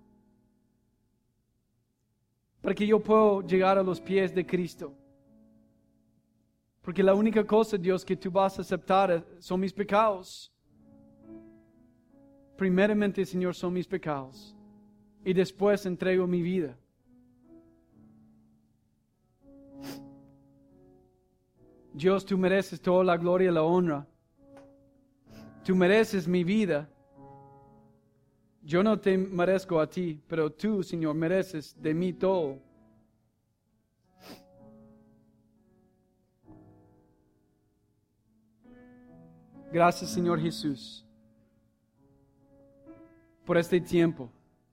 Speaker 1: Para que yo pueda llegar a los pies de Cristo. Porque la única cosa, Dios, que tú vas a aceptar son mis pecados. Primeramente, Señor, son mis pecados. Y después entrego mi vida. Dios, tú mereces toda la gloria y la honra. Tú mereces mi vida. Yo no te merezco a ti, pero tú, Señor, mereces de mí todo. Gracias, Señor Jesús, por este tiempo.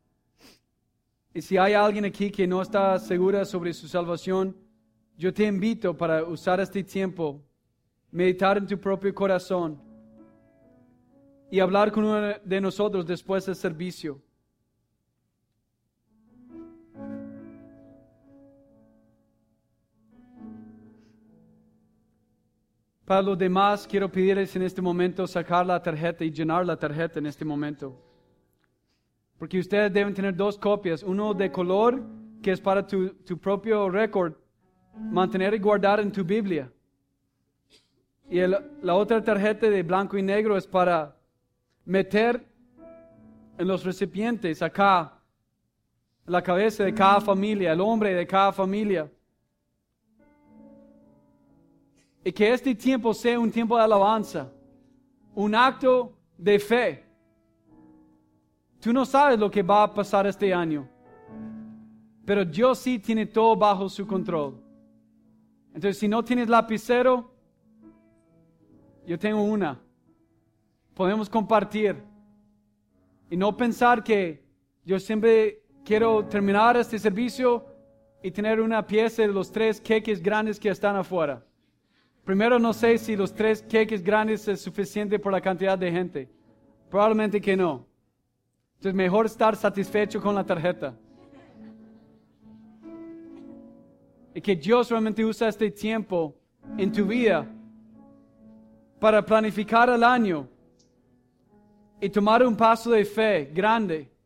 Speaker 1: Y si hay alguien aquí que no está segura sobre su salvación, yo te invito para usar este tiempo, meditar en tu propio corazón y hablar con uno de nosotros después del servicio. Para los demás, quiero pedirles en este momento sacar la tarjeta y llenar la tarjeta en este momento. Porque ustedes deben tener 2 copias, uno de color, que es para tu propio récord, mantener y guardar en tu Biblia. Y la otra tarjeta de blanco y negro es para meter en los recipientes acá, la cabeza de cada familia, el hombre de cada familia. Y que este tiempo sea un tiempo de alabanza, un acto de fe. Tú no sabes lo que va a pasar este año, pero Dios sí tiene todo bajo su control. Entonces, si no tienes lapicero, yo tengo una. Podemos compartir. Y no pensar que yo siempre quiero terminar este servicio y tener una pieza de los 3 queques grandes que están afuera. Primero, no sé si los 3 queques grandes es suficiente por la cantidad de gente. Probablemente que no. Entonces, mejor estar satisfecho con la tarjeta. Y que Dios realmente usa este tiempo en tu vida para planificar el año y tomar un paso de fe grande